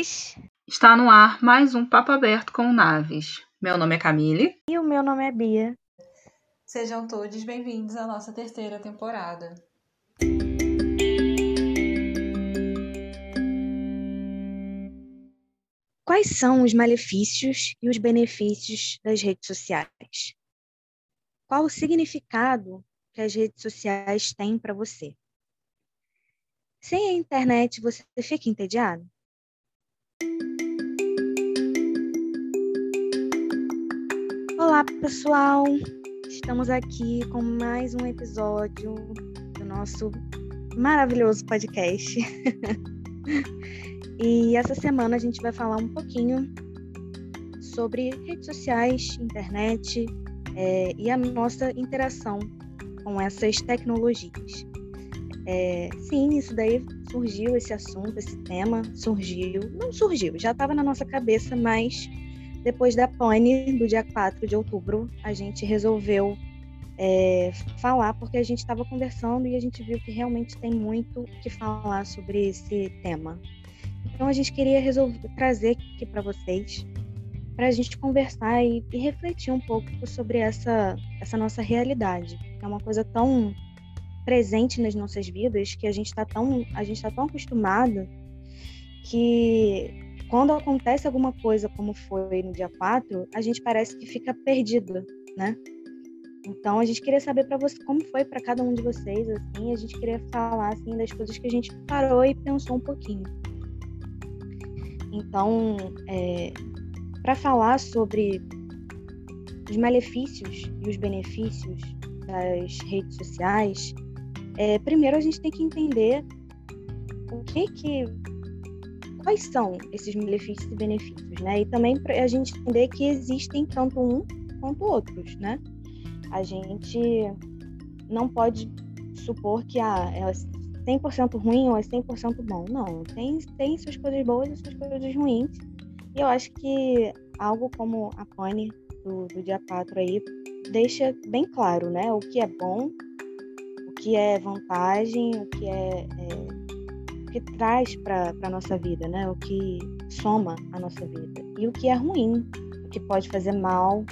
ouvintes! Está no ar mais um Papo Aberto com Naves. Meu nome é Camille. E o meu nome é Bia. Sejam todos bem-vindos à nossa terceira temporada. Quais são os malefícios e os benefícios das redes sociais? Qual o significado que as redes sociais têm para você? Sem a internet, você fica entediado? Olá, pessoal! Estamos aqui com mais um episódio do nosso maravilhoso podcast. E essa semana a gente vai falar um pouquinho sobre redes sociais, internet e a nossa interação com essas tecnologias. Sim, isso daí surgiu, esse assunto, esse tema não surgiu, já estava na nossa cabeça, mas depois da pane do dia 4 de outubro, a gente resolveu falar, porque a gente estava conversando e a gente viu que realmente tem muito o que falar sobre esse tema. Então a gente queria trazer aqui para vocês, para a gente conversar e refletir um pouco sobre essa nossa realidade. É uma coisa tão presente nas nossas vidas que a gente está tão acostumado que quando acontece alguma coisa como foi no dia 4, a gente parece que fica perdido, né? Então a gente queria saber para você como foi para cada um de vocês, assim, a gente queria falar assim das coisas que a gente parou e pensou um pouquinho. Então, para falar sobre os malefícios e os benefícios das redes sociais, primeiro a gente tem que entender quais são esses malefícios e benefícios, né? E também para a gente entender que existem tanto um quanto outros, né? A gente não pode supor que é 100% ruim ou é 100% bom. Não, tem suas coisas boas e suas coisas ruins. E eu acho que algo como a pane do dia 4 aí deixa bem claro, né? O que é bom, o que é vantagem, o que traz para a nossa vida, né? O que soma a nossa vida. E o que é ruim, o que pode fazer mal.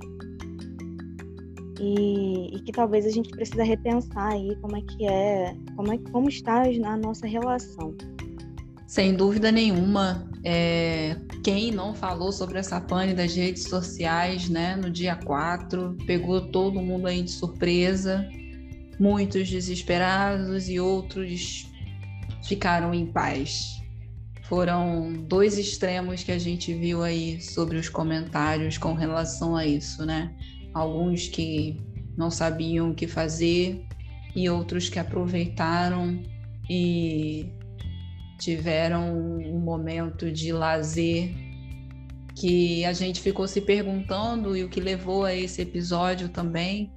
E que talvez a gente precisa repensar aí como está a nossa relação. Sem dúvida nenhuma, quem não falou sobre essa pane das redes sociais, né, no dia 4, pegou todo mundo aí de surpresa, muitos desesperados e outros ficaram em paz. Foram dois extremos que a gente viu aí sobre os comentários com relação a isso, né? Alguns que não sabiam o que fazer e outros que aproveitaram e tiveram um momento de lazer que a gente ficou se perguntando, e o que levou a esse episódio também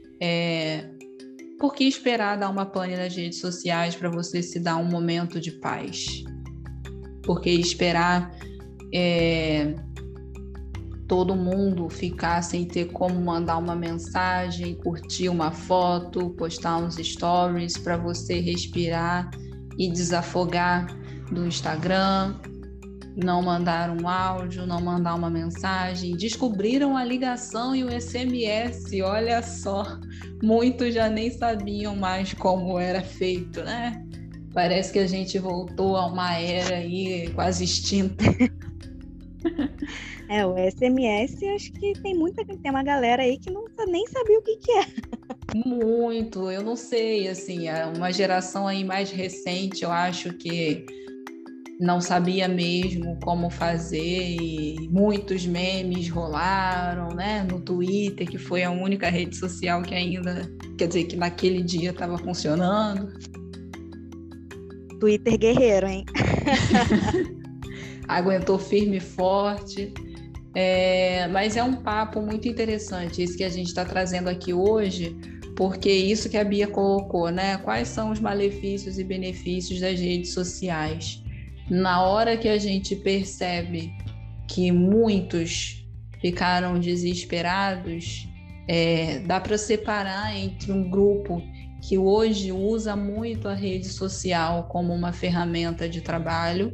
por que esperar dar uma pane nas redes sociais para você se dar um momento de paz? Por que esperar todo mundo ficar sem ter como mandar uma mensagem, curtir uma foto, postar uns stories para você respirar e desafogar do Instagram, não mandar um áudio, não mandar uma mensagem? Descobriram a ligação e o SMS, olha só, muitos já nem sabiam mais como era feito, né? Parece que a gente voltou a uma era aí quase extinta. O SMS, acho que tem uma galera aí que não nem sabia o que é. Muito, eu não sei, assim, uma geração aí mais recente, eu acho que não sabia mesmo como fazer, e muitos memes rolaram, né, no Twitter, que foi a única rede social que ainda, quer dizer, que naquele dia estava funcionando. Twitter guerreiro, hein? Aguentou firme e forte. Mas é um papo muito interessante esse que a gente está trazendo aqui hoje, porque isso que a Bia colocou, né? Quais são os malefícios e benefícios das redes sociais? Na hora que a gente percebe que muitos ficaram desesperados, dá para separar entre um grupo que hoje usa muito a rede social como uma ferramenta de trabalho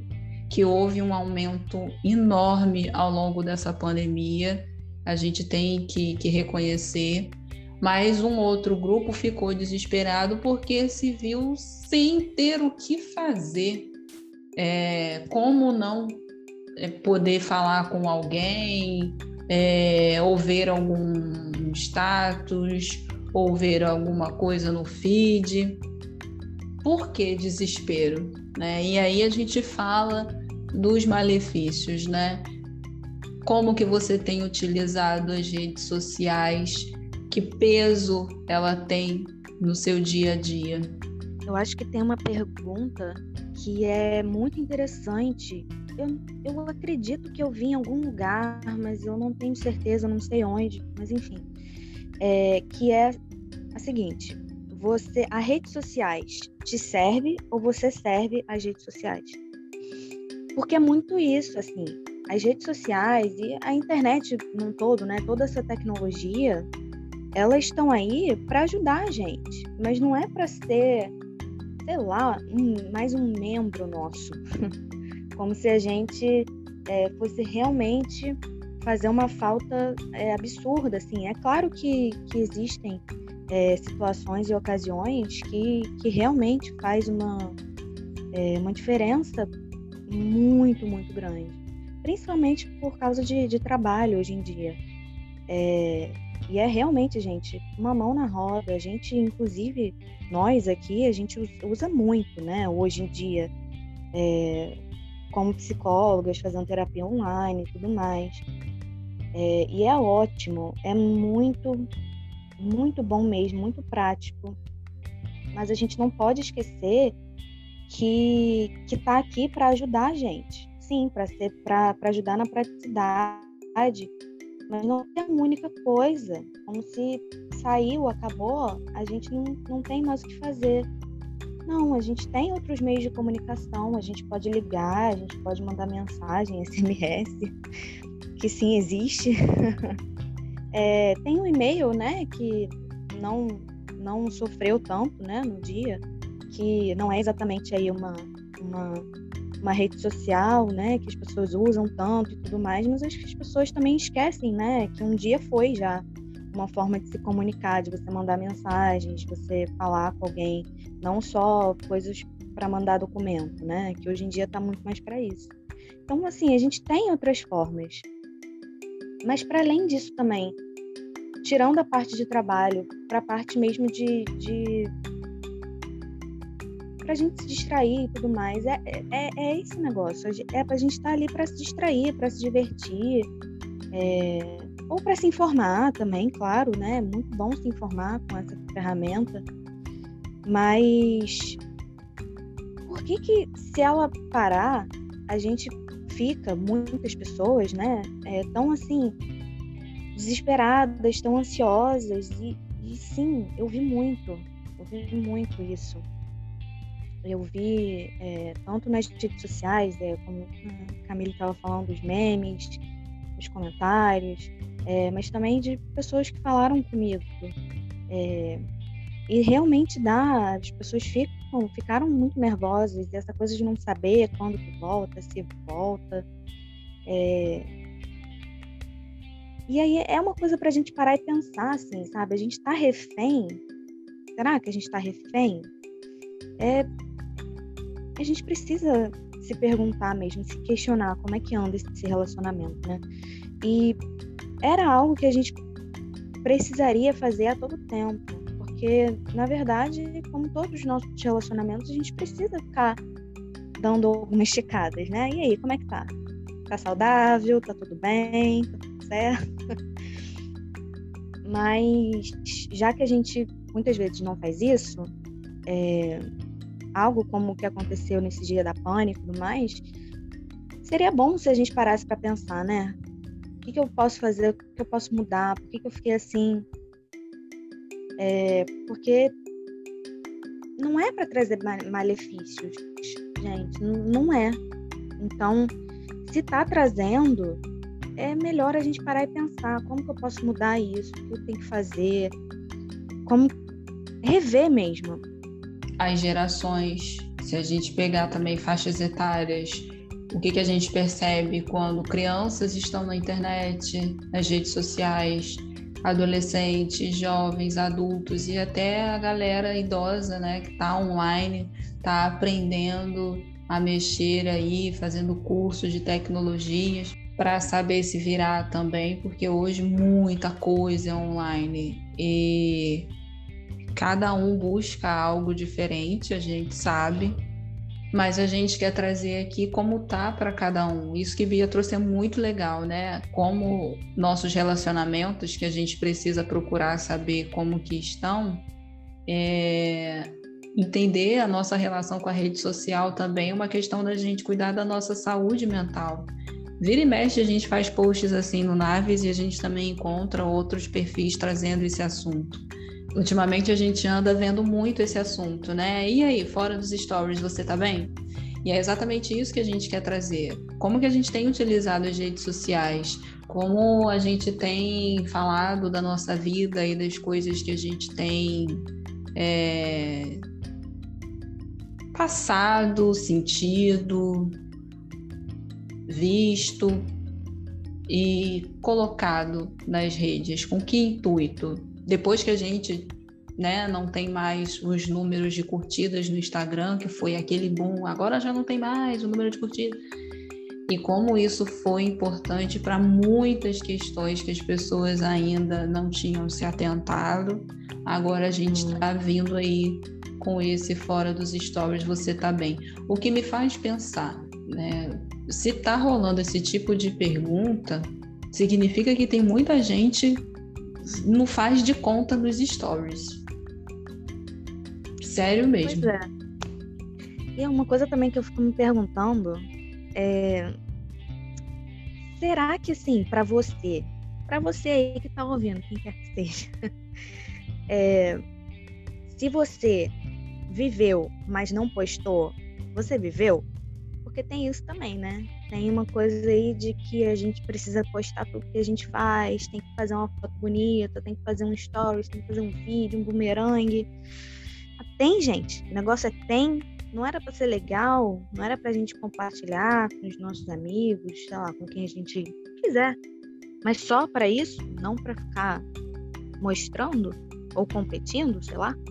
que houve um aumento enorme ao longo dessa pandemia, a gente tem que reconhecer, mas um outro grupo ficou desesperado porque se viu sem ter o que fazer. Como não poder falar com alguém, ou ver algum status, ou ver alguma coisa no feed. Por que desespero? Né? E aí a gente fala dos malefícios, né? Como que você tem utilizado as redes sociais? Que peso ela tem no seu dia a dia? Eu acho que tem uma pergunta que é muito interessante. Eu acredito que eu vi em algum lugar, mas eu não tenho certeza, não sei onde, mas enfim. Que é a seguinte: as redes sociais te serve ou você serve às redes sociais? Porque é muito isso, assim, as redes sociais e a internet num todo, né, toda essa tecnologia, elas estão aí para ajudar a gente, mas não é para ser, sei lá, mais um membro nosso, como se a gente fosse realmente fazer uma falta absurda, assim. É claro que existem situações e ocasiões que realmente faz uma diferença muito, muito grande, principalmente por causa de trabalho hoje em dia. E é realmente, gente, uma mão na roda. A gente, inclusive, nós aqui, a gente usa muito, né, hoje em dia, como psicólogas, fazendo terapia online e tudo mais. E é ótimo, é muito, muito bom mesmo, muito prático. Mas a gente não pode esquecer que está aqui para ajudar a gente. Sim, para ajudar na praticidade, mas não é a única coisa. Como se saiu, acabou, a gente não tem mais o que fazer. Não, a gente tem outros meios de comunicação, a gente pode ligar, a gente pode mandar mensagem, SMS, que sim, existe. Tem um e-mail, né, que não sofreu tanto, né, no dia, que não é exatamente aí uma rede social, né, que as pessoas usam tanto e tudo mais, mas acho que as pessoas também esquecem, né, que um dia foi já uma forma de se comunicar, de você mandar mensagens, de você falar com alguém, não só coisas para mandar documento, né, que hoje em dia está muito mais para isso. Então, assim, a gente tem outras formas, mas para além disso também, tirando a parte de trabalho, para a parte mesmo de pra gente se distrair e tudo mais, é esse negócio, é pra gente estar ali para se distrair, para se divertir, ou para se informar também, claro, né? É muito bom se informar com essa ferramenta, mas por que se ela parar, a gente fica, muitas pessoas, né, tão assim, desesperadas, tão ansiosas, e sim, eu vi muito isso. Eu vi tanto nas redes sociais, como a Camille estava falando, dos memes, dos comentários, mas também de pessoas que falaram comigo. E realmente as pessoas ficaram muito nervosas, e essa coisa de não saber quando que volta, se volta. E aí é uma coisa pra gente parar e pensar, assim, sabe? A gente tá refém? Será que a gente tá refém? A gente precisa se perguntar mesmo, se questionar como é que anda esse relacionamento, né? E era algo que a gente precisaria fazer a todo tempo, porque, na verdade, como todos os nossos relacionamentos, a gente precisa ficar dando algumas esticadas, né? E aí, como é que tá? Tá saudável? Tá tudo bem? Tá tudo certo? Mas, já que a gente muitas vezes não faz isso, algo como o que aconteceu nesse dia da pânico e tudo mais, seria bom se a gente parasse para pensar, né? O que eu posso fazer? O que eu posso mudar? Por que eu fiquei assim? Porque não é para trazer malefícios, gente, não é. Então, se tá trazendo, é melhor a gente parar e pensar como que eu posso mudar isso, o que eu tenho que fazer, como rever mesmo. As gerações, se a gente pegar também faixas etárias o que a gente percebe quando crianças estão na internet, nas redes sociais, adolescentes, jovens, adultos e até a galera idosa, né, que está online, está aprendendo a mexer aí, fazendo cursos de tecnologias para saber se virar também, porque hoje muita coisa é online e cada um busca algo diferente, a gente sabe. Mas a gente quer trazer aqui como tá para cada um. Isso que Bia trouxe é muito legal, né? Como nossos relacionamentos, que a gente precisa procurar saber como que estão, entender a nossa relação com a rede social também é uma questão da gente cuidar da nossa saúde mental. Vira e mexe, a gente faz posts assim no Naves e a gente também encontra outros perfis trazendo esse assunto. Ultimamente a gente anda vendo muito esse assunto, né? E aí, fora dos stories, você tá bem? E é exatamente isso que a gente quer trazer. Como que a gente tem utilizado as redes sociais? Como a gente tem falado da nossa vida e das coisas que a gente tem passado, sentido, visto e colocado nas redes. Com que intuito? Depois que a gente, né, não tem mais os números de curtidas no Instagram, que foi aquele boom, agora já não tem mais o número de curtidas. E como isso foi importante para muitas questões que as pessoas ainda não tinham se atentado, agora a gente está vindo aí com esse fora dos stories, você tá bem. O que me faz pensar, né, se está rolando esse tipo de pergunta, significa que tem muita gente não faz de conta nos stories. Sério mesmo. Pois é. E uma coisa também que eu fico me perguntando será que assim, para você aí que tá ouvindo, quem quer que seja, se você viveu, mas não postou, você viveu? Porque tem isso também, né? Tem uma coisa aí de que a gente precisa postar tudo que a gente faz, tem que fazer uma foto bonita, tem que fazer um stories, tem que fazer um vídeo, um bumerangue. Tem, gente. O negócio tem. Não era pra ser legal, não era pra gente compartilhar com os nossos amigos, sei lá, com quem a gente quiser. Mas só pra isso, não pra ficar mostrando ou competindo, sei lá.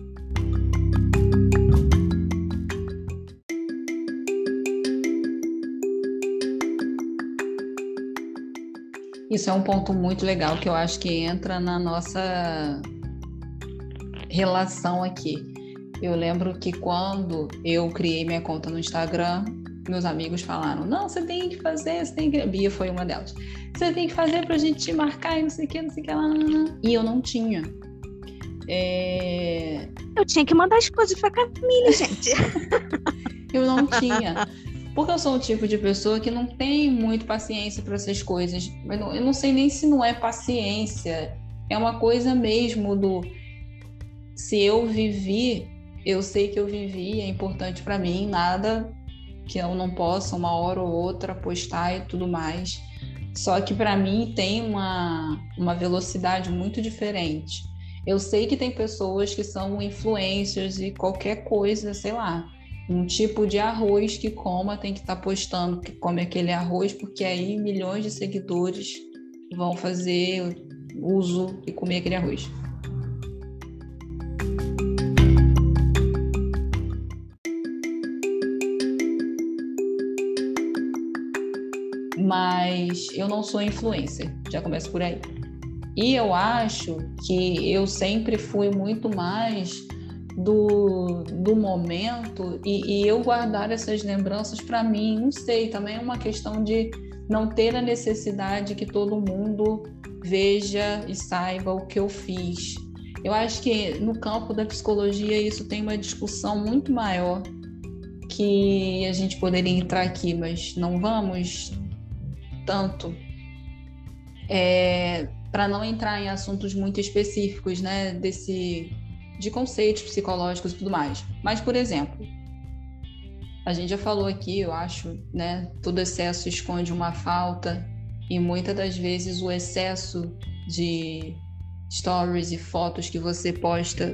Isso é um ponto muito legal que eu acho que entra na nossa relação aqui. Eu lembro que quando eu criei minha conta no Instagram, meus amigos falaram, não, você tem que fazer, você tem que... Bia foi uma delas. Você tem que fazer pra gente te marcar e não sei o que, lá. E eu não tinha. Eu tinha que mandar as coisas pra Camille, gente. Eu não tinha. Porque eu sou o tipo de pessoa que não tem muito paciência para essas coisas. Eu não sei nem se não é paciência. É uma coisa mesmo do... Se eu vivi, eu sei que eu vivi, é importante para mim. Nada que eu não possa, uma hora ou outra, postar e tudo mais. Só que para mim tem uma velocidade muito diferente. Eu sei que tem pessoas que são influencers e qualquer coisa, sei lá... Um tipo de arroz que coma tem que estar postando que come aquele arroz, porque aí milhões de seguidores vão fazer uso e comer aquele arroz. Mas eu não sou influencer, já começa por aí. E eu acho que eu sempre fui muito mais do momento e eu guardar essas lembranças para mim, não sei, também é uma questão de não ter a necessidade que todo mundo veja e saiba o que eu fiz. Eu acho que no campo da psicologia isso tem uma discussão muito maior que a gente poderia entrar aqui, mas não vamos tanto para não entrar em assuntos muito específicos, né, de conceitos psicológicos e tudo mais. Mas, por exemplo, a gente já falou aqui, eu acho, né, todo excesso esconde uma falta e muitas das vezes o excesso de stories e fotos que você posta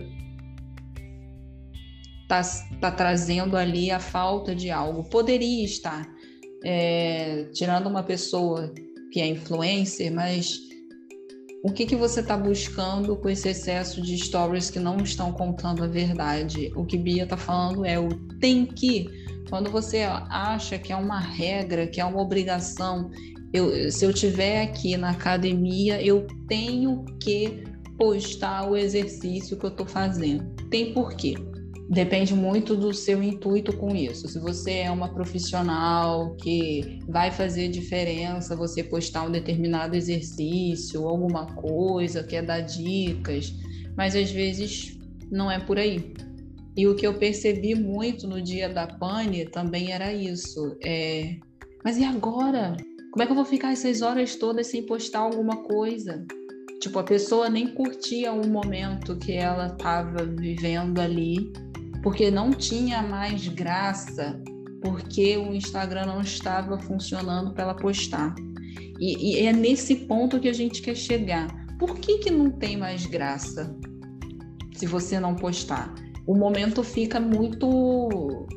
tá trazendo ali a falta de algo. Poderia estar. tirando uma pessoa que é influencer, mas o que você está buscando com esse excesso de stories que não estão contando a verdade? O que Bia está falando é o tem que. Quando você acha que é uma regra, que é uma obrigação, se eu estiver aqui na academia, eu tenho que postar o exercício que eu estou fazendo. Tem porquê. Depende muito do seu intuito com isso. Se você é uma profissional que vai fazer diferença, você postar um determinado exercício, alguma coisa, quer dar dicas, mas às vezes não é por aí. E o que eu percebi muito no dia da pane também era isso. Mas e agora? Como é que eu vou ficar essas horas todas sem postar alguma coisa? Tipo, a pessoa nem curtia o momento que ela estava vivendo ali, porque não tinha mais graça, porque o Instagram não estava funcionando para ela postar. E é nesse ponto que a gente quer chegar. Por que não tem mais graça se você não postar? O momento fica muito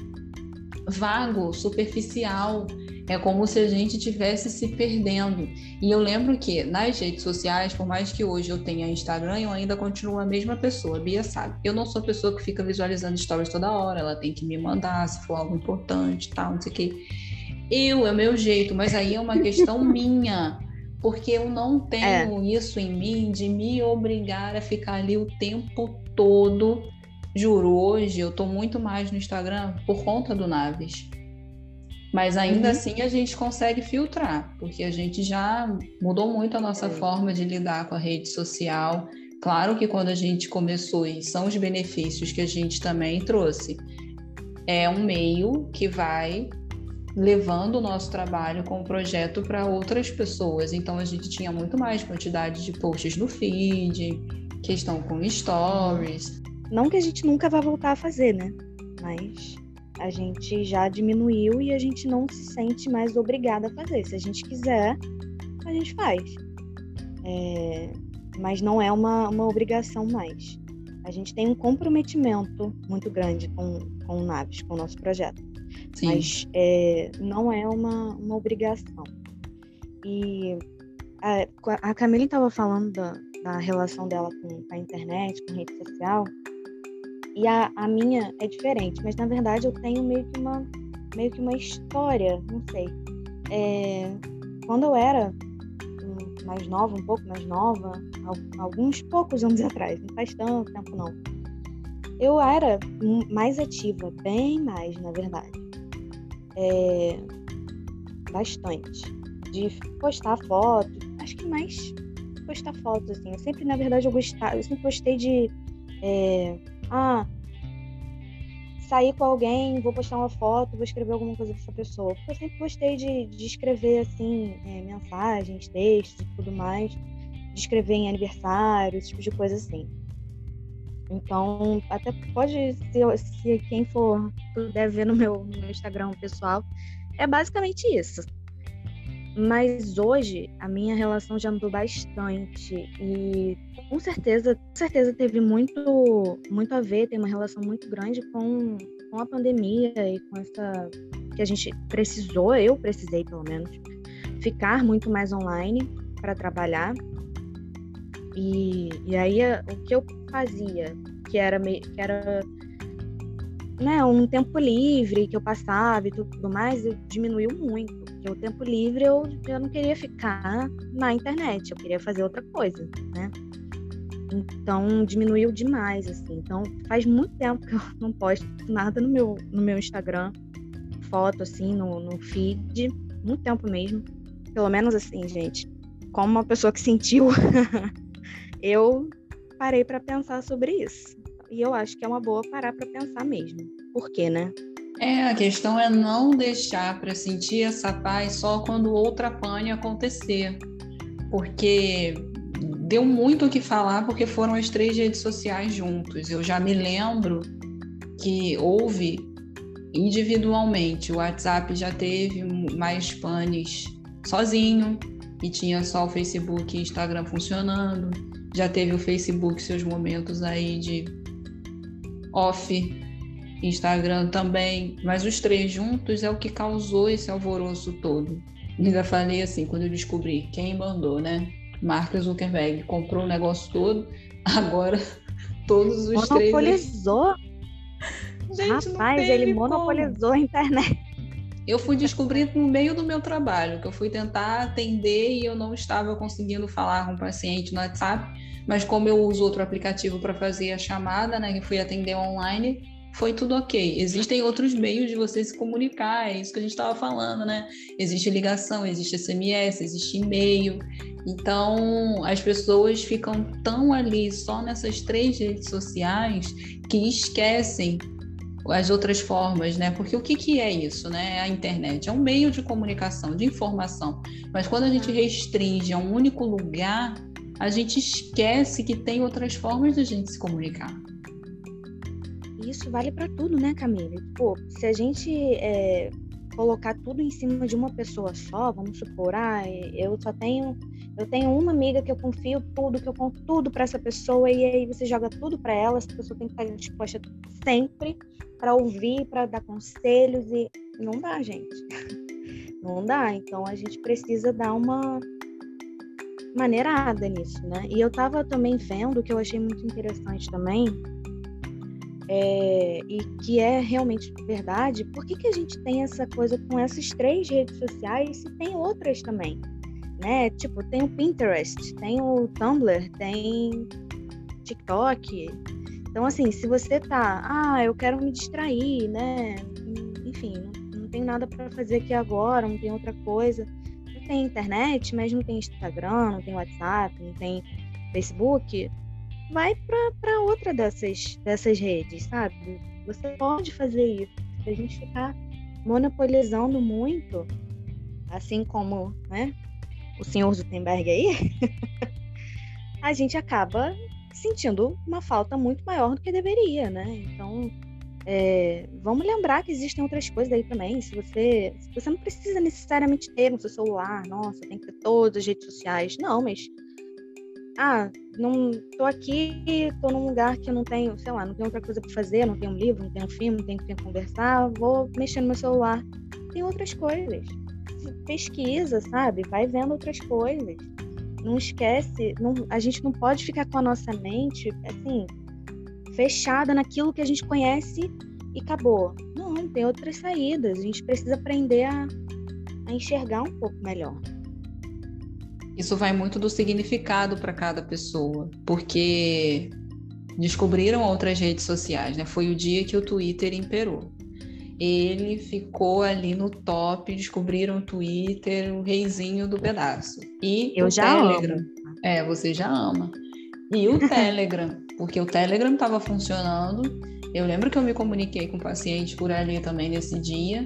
vago, superficial. É como se a gente estivesse se perdendo. E eu lembro que nas redes sociais, por mais que hoje eu tenha Instagram, eu ainda continuo a mesma pessoa, a Bia sabe. Eu não sou a pessoa que fica visualizando stories toda hora, ela tem que me mandar se for algo importante, tal, não sei o quê. É o meu jeito, mas aí é uma questão minha, porque eu não tenho isso em mim de me obrigar a ficar ali o tempo todo. Juro, hoje eu tô muito mais no Instagram por conta do Naves. Mas ainda assim a gente consegue filtrar, porque a gente já mudou muito a nossa forma de lidar com a rede social. Claro que quando a gente começou, e são os benefícios que a gente também trouxe, é um meio que vai levando o nosso trabalho com o projeto para outras pessoas. Então a gente tinha muito mais quantidade de posts no feed, questão com stories. Não que a gente nunca vá voltar a fazer, né? Mas a gente já diminuiu e a gente não se sente mais obrigada a fazer. Se a gente quiser, a gente faz. Mas não é uma obrigação mais. A gente tem um comprometimento muito grande com o Naves, com o nosso projeto. Sim. Mas não é uma obrigação. E a Camille estava falando da relação dela com a internet, com a rede social. E a minha é diferente, mas na verdade eu tenho meio que uma história, não sei. Quando eu era mais nova, um pouco mais nova, alguns poucos anos atrás, não faz tanto tempo não, eu era mais ativa, bem mais, na verdade. Bastante. De postar fotos, acho que mais postar fotos, assim. Eu sempre, na verdade, eu sempre gostei de sair com alguém, vou postar uma foto, vou escrever alguma coisa pra essa pessoa. Porque eu sempre gostei de escrever, assim, mensagens, textos e tudo mais, de escrever em aniversário, esse tipo de coisa assim. Então, até pode, se quem puder ver no meu Instagram pessoal, é basicamente isso. Mas hoje a minha relação já mudou bastante e com certeza teve muito a ver, tem uma relação muito grande com a pandemia e com essa que a gente precisou, eu precisei pelo menos, ficar muito mais online para trabalhar. E aí o que eu fazia, que era né, um tempo livre que eu passava e tudo mais, diminuiu muito. Porque o tempo livre eu não queria ficar na internet, eu queria fazer outra coisa, né? Então diminuiu demais, assim. Então faz muito tempo que eu não posto nada no meu Instagram, foto assim no feed, muito tempo mesmo. Pelo menos assim, gente, como uma pessoa que sentiu, eu parei para pensar sobre isso. E eu acho que é uma boa parar para pensar mesmo. Por quê, né? A questão é não deixar para sentir essa paz só quando outra pane acontecer. Porque deu muito o que falar, porque foram as 3 redes sociais juntos. Eu já me lembro que houve individualmente. O WhatsApp já teve mais panes sozinho e tinha só o Facebook e Instagram funcionando. Já teve o Facebook seus momentos aí de off. Instagram também, mas os três juntos é o que causou esse alvoroço todo. Ainda falei assim, quando eu descobri quem mandou, né? Mark Zuckerberg comprou o negócio todo, agora todos os três... Monopolizou? Gente, não Rapaz, ele teve monopolizou a internet. Eu fui descobrir no meio do meu trabalho, que eu fui tentar atender e eu não estava conseguindo falar com o paciente no WhatsApp, mas como eu uso outro aplicativo para fazer a chamada, né, que fui atender online, foi tudo ok. Existem outros meios de você se comunicar, é isso que a gente estava falando, né? Existe ligação, existe SMS, existe e-mail. Então, as pessoas ficam tão ali só nessas 3 redes sociais que esquecem as outras formas, né? Porque o que é isso, né? A internet é um meio de comunicação, de informação. Mas quando a gente restringe a um único lugar, a gente esquece que tem outras formas de a gente se comunicar. Isso vale para tudo, né, Camila? Pô, se a gente colocar tudo em cima de uma pessoa só, vamos supor, eu tenho uma amiga que eu confio tudo, que eu conto tudo para essa pessoa, e aí você joga tudo para ela, essa pessoa tem que estar disposta sempre para ouvir, para dar conselhos, e não dá, gente. Não dá, então a gente precisa dar uma maneirada nisso, né? E eu tava também vendo, que eu achei muito interessante também, e que é realmente verdade, por que a gente tem essa coisa com essas 3 redes sociais se tem outras também, né? Tipo, tem o Pinterest, tem o Tumblr, tem TikTok. Então, assim, se você eu quero me distrair, né? Enfim, não tenho nada para fazer aqui agora, não tem outra coisa. Não tem internet, mas não tem Instagram, não tem WhatsApp, não tem Facebook. Vai para outra dessas redes, sabe? Você pode fazer isso. Se a gente ficar monopolizando muito, assim como, né, o senhor Zuckerberg aí, a gente acaba sentindo uma falta muito maior do que deveria, né? Então, vamos lembrar que existem outras coisas aí também. Se você não precisa necessariamente ter no seu celular, nossa, tem que ter todas as redes sociais. Não, mas não tô aqui, tô num lugar que eu não tenho, sei lá, não tenho outra coisa para fazer, não tenho um livro, não tenho um filme, não tenho com quem conversar, vou mexer no meu celular. Tem outras coisas. Pesquisa, sabe? Vai vendo outras coisas. Não esquece, a gente não pode ficar com a nossa mente, assim, fechada naquilo que a gente conhece e acabou. Não, tem outras saídas. A gente precisa aprender a enxergar um pouco melhor. Isso vai muito do significado para cada pessoa, porque descobriram outras redes sociais, né? Foi o dia que o Twitter imperou. Ele ficou ali no top, descobriram o Twitter, o reizinho do pedaço. E eu o já Telegram. amo. Você já ama. E o Telegram, porque o Telegram estava funcionando. Eu lembro que eu me comuniquei com o paciente por ali também nesse dia.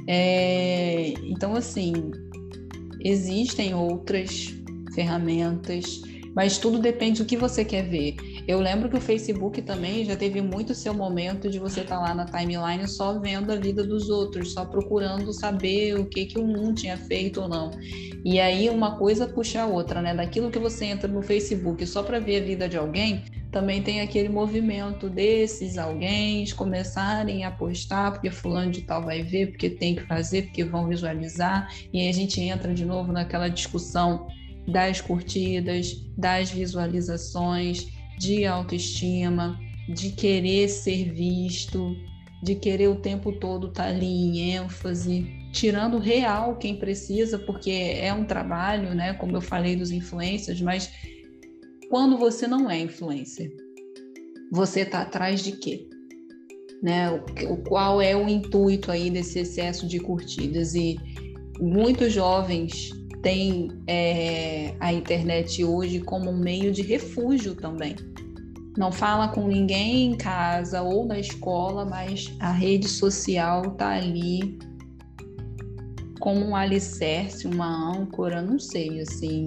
Então, assim, existem outras ferramentas, mas tudo depende do que você quer ver. Eu lembro que o Facebook também já teve muito seu momento de você estar lá na timeline só vendo a vida dos outros, só procurando saber o que um tinha feito ou não. E aí uma coisa puxa a outra, né? Daquilo que você entra no Facebook só para ver a vida de alguém, também tem aquele movimento desses alguém começarem a postar, porque fulano de tal vai ver, porque tem que fazer, porque vão visualizar, e aí a gente entra de novo naquela discussão das curtidas, das visualizações, de autoestima, de querer ser visto, de querer o tempo todo estar ali em ênfase, tirando real quem precisa, porque é um trabalho, né? Como eu falei dos influencers, mas quando você não é influencer, você está atrás de quê? Né? Qual é o intuito aí desse excesso de curtidas? E muitos jovens têm a internet hoje como um meio de refúgio também. Não fala com ninguém em casa ou na escola, mas a rede social está ali como um alicerce, uma âncora, não sei, assim.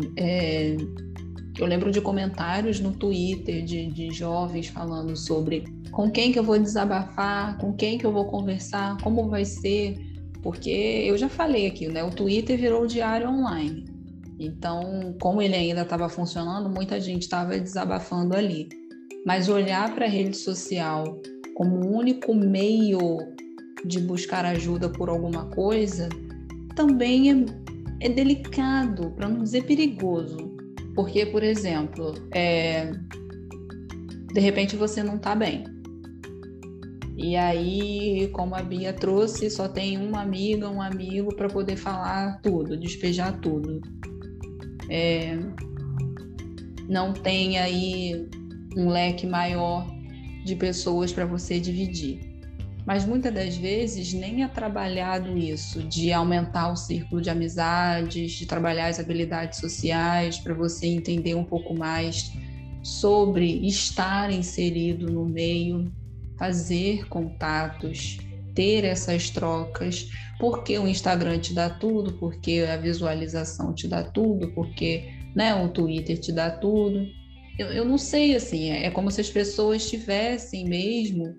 Eu lembro de comentários no Twitter de jovens falando sobre com quem que eu vou desabafar, com quem que eu vou conversar, como vai ser, porque eu já falei aqui, né? O Twitter virou o diário online. Então, como ele ainda estava funcionando, muita gente estava desabafando ali. Mas olhar para a rede social como único meio de buscar ajuda por alguma coisa, também é delicado, para não dizer perigoso. Porque, por exemplo, de repente você não está bem. E aí, como a Bia trouxe, só tem uma amiga, um amigo para poder falar tudo, despejar tudo. Não tem aí um leque maior de pessoas para você dividir. Mas muitas das vezes nem é trabalhado isso, de aumentar o círculo de amizades, de trabalhar as habilidades sociais para você entender um pouco mais sobre estar inserido no meio, fazer contatos, ter essas trocas, porque o Instagram te dá tudo, porque a visualização te dá tudo, porque, né, o Twitter te dá tudo. Eu não sei, assim, é como se as pessoas estivessem mesmo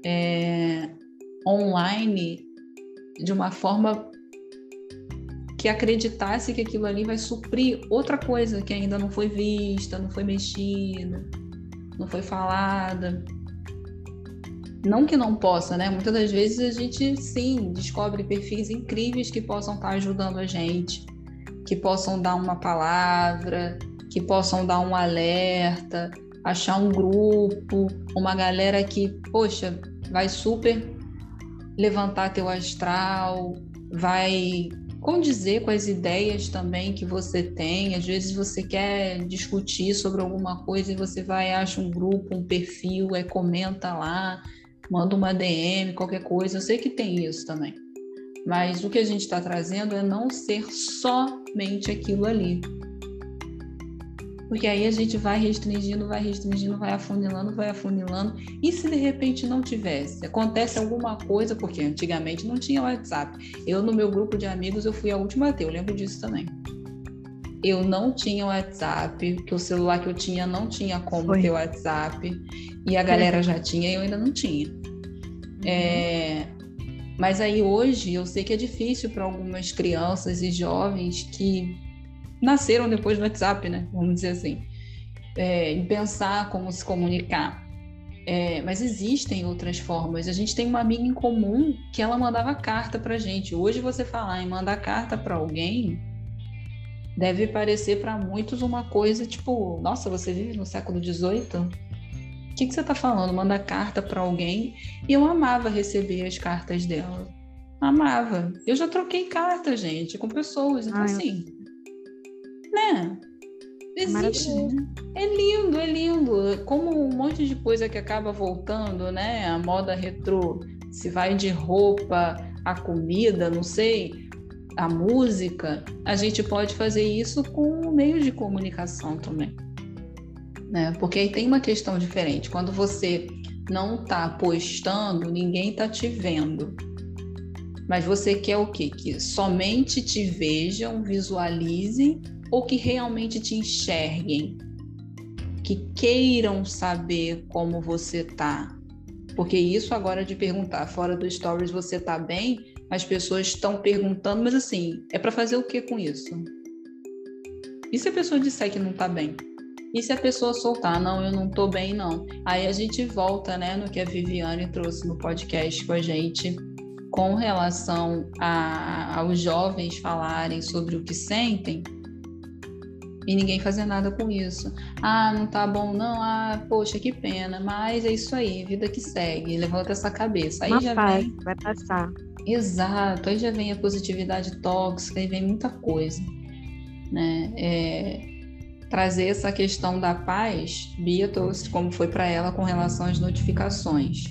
online de uma forma que acreditasse que aquilo ali vai suprir outra coisa que ainda não foi vista, não foi mexida, não foi falada. Não que não possa, né? Muitas das vezes a gente, sim, descobre perfis incríveis que possam estar ajudando a gente, que possam dar uma palavra, que possam dar um alerta, achar um grupo, uma galera que, poxa, vai super levantar teu astral, vai condizer com as ideias também que você tem. Às vezes você quer discutir sobre alguma coisa e você vai, acha um grupo, um perfil, aí comenta lá, manda uma DM, qualquer coisa. Eu sei que tem isso também. Mas o que a gente está trazendo é não ser somente aquilo ali. Porque aí a gente vai restringindo, vai afunilando. E se de repente não tivesse? Acontece alguma coisa, porque antigamente não tinha WhatsApp. Eu, no meu grupo de amigos, eu fui a última a ter, eu lembro disso também. Eu não tinha WhatsApp, que o celular que eu tinha não tinha como ter WhatsApp. E a galera já tinha e eu ainda não tinha. Mas aí hoje eu sei que é difícil para algumas crianças e jovens que nasceram depois do WhatsApp, né? Vamos dizer assim. Em pensar como se comunicar. Mas existem outras formas. A gente tem uma amiga em comum que ela mandava carta pra gente. Hoje você falar em mandar carta para alguém deve parecer para muitos uma coisa tipo, nossa, você vive no século XVIII? O que você está falando? Mandar carta para alguém? E eu amava receber as cartas dela. Amava. Eu já troquei carta, gente, com pessoas. Então, assim, né? Existe. É lindo, é lindo. Como um monte de coisa que acaba voltando, né? A moda retrô, se vai de roupa, a comida, não sei, a música, a gente pode fazer isso com meios de comunicação também. Né? Porque aí tem uma questão diferente. Quando você não está postando, ninguém está te vendo. Mas você quer o quê? Que somente te vejam, visualizem, ou que realmente te enxerguem? Que queiram saber como você está? Porque isso agora de perguntar, fora do Stories você está bem, as pessoas estão perguntando, mas assim, é para fazer o que com isso? E se a pessoa disser que não está bem? E se a pessoa soltar, não, eu não tô bem, não. Aí a gente volta, né, no que a Viviane trouxe no podcast com a gente, com relação aos jovens falarem sobre o que sentem e ninguém fazer nada com isso. Ah, não tá bom, não. Ah, poxa, que pena. Mas é isso aí, vida que segue. Levanta essa cabeça. Aí uma já fase, vem... vai passar. Exato. Aí já vem a positividade tóxica e vem muita coisa, né? Trazer essa questão da paz, Bia trouxe como foi para ela com relação às notificações.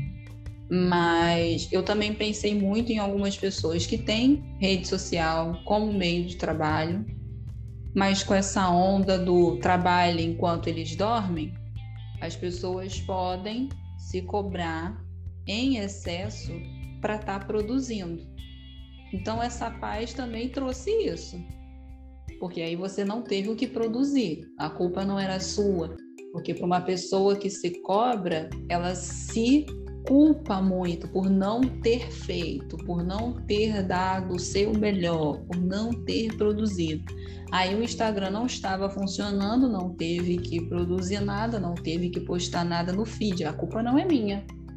Mas eu também pensei muito em algumas pessoas que têm rede social como meio de trabalho, mas com essa onda do trabalho enquanto eles dormem, as pessoas podem se cobrar em excesso para estar produzindo. Então essa paz também trouxe isso. Porque aí você não teve o que produzir, a culpa não era sua, porque para uma pessoa que se cobra, ela se culpa muito por não ter feito, por não ter dado o seu melhor, por não ter produzido. Aí o Instagram não estava funcionando, não teve que produzir nada, não teve que postar nada no feed, a culpa não é minha.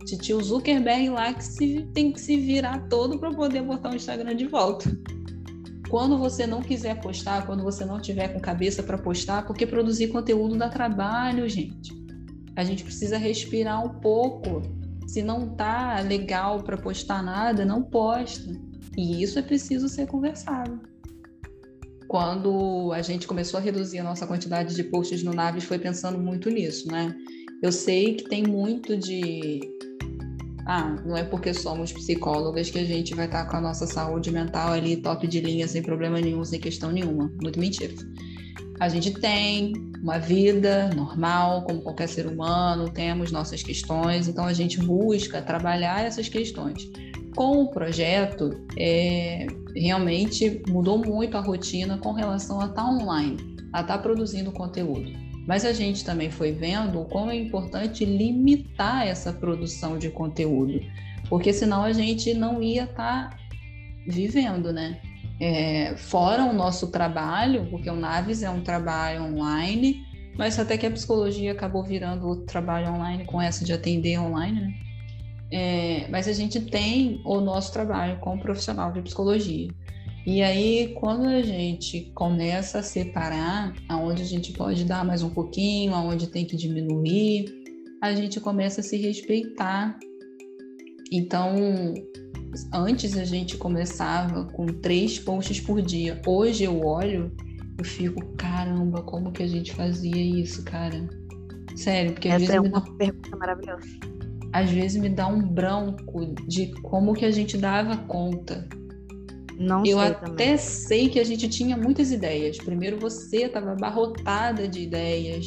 Titio Zuckerberg lá que tem que se virar todo para poder botar o Instagram de volta. Quando você não quiser postar, quando você não tiver com cabeça para postar, porque produzir conteúdo dá trabalho, gente. A gente precisa respirar um pouco. Se não tá legal para postar nada, não posta. E isso é preciso ser conversado. Quando a gente começou a reduzir a nossa quantidade de posts no Naves, foi pensando muito nisso, né? Eu sei que tem muito de... não é porque somos psicólogas que a gente vai estar com a nossa saúde mental ali top de linha, sem problema nenhum, sem questão nenhuma. Muito mentira. A gente tem uma vida normal, como qualquer ser humano, temos nossas questões, então a gente busca trabalhar essas questões. Com o projeto, realmente mudou muito a rotina com relação a estar online, a estar produzindo conteúdo. Mas a gente também foi vendo como é importante limitar essa produção de conteúdo, porque senão a gente não ia estar vivendo, né? Fora o nosso trabalho, porque o Naves é um trabalho online, mas até que a psicologia acabou virando outro trabalho online com essa de atender online, né? Mas a gente tem o nosso trabalho como profissional de psicologia. E aí, quando a gente começa a separar aonde a gente pode dar mais um pouquinho, aonde tem que diminuir, a gente começa a se respeitar. Então, antes a gente começava com 3 posts por dia. Hoje eu olho, eu fico, caramba, como que a gente fazia isso, cara? Sério, porque essa é uma pergunta maravilhosa. Às vezes me dá um branco de como que a gente dava conta. Eu até sei que a gente tinha muitas ideias. Primeiro você estava abarrotada de ideias.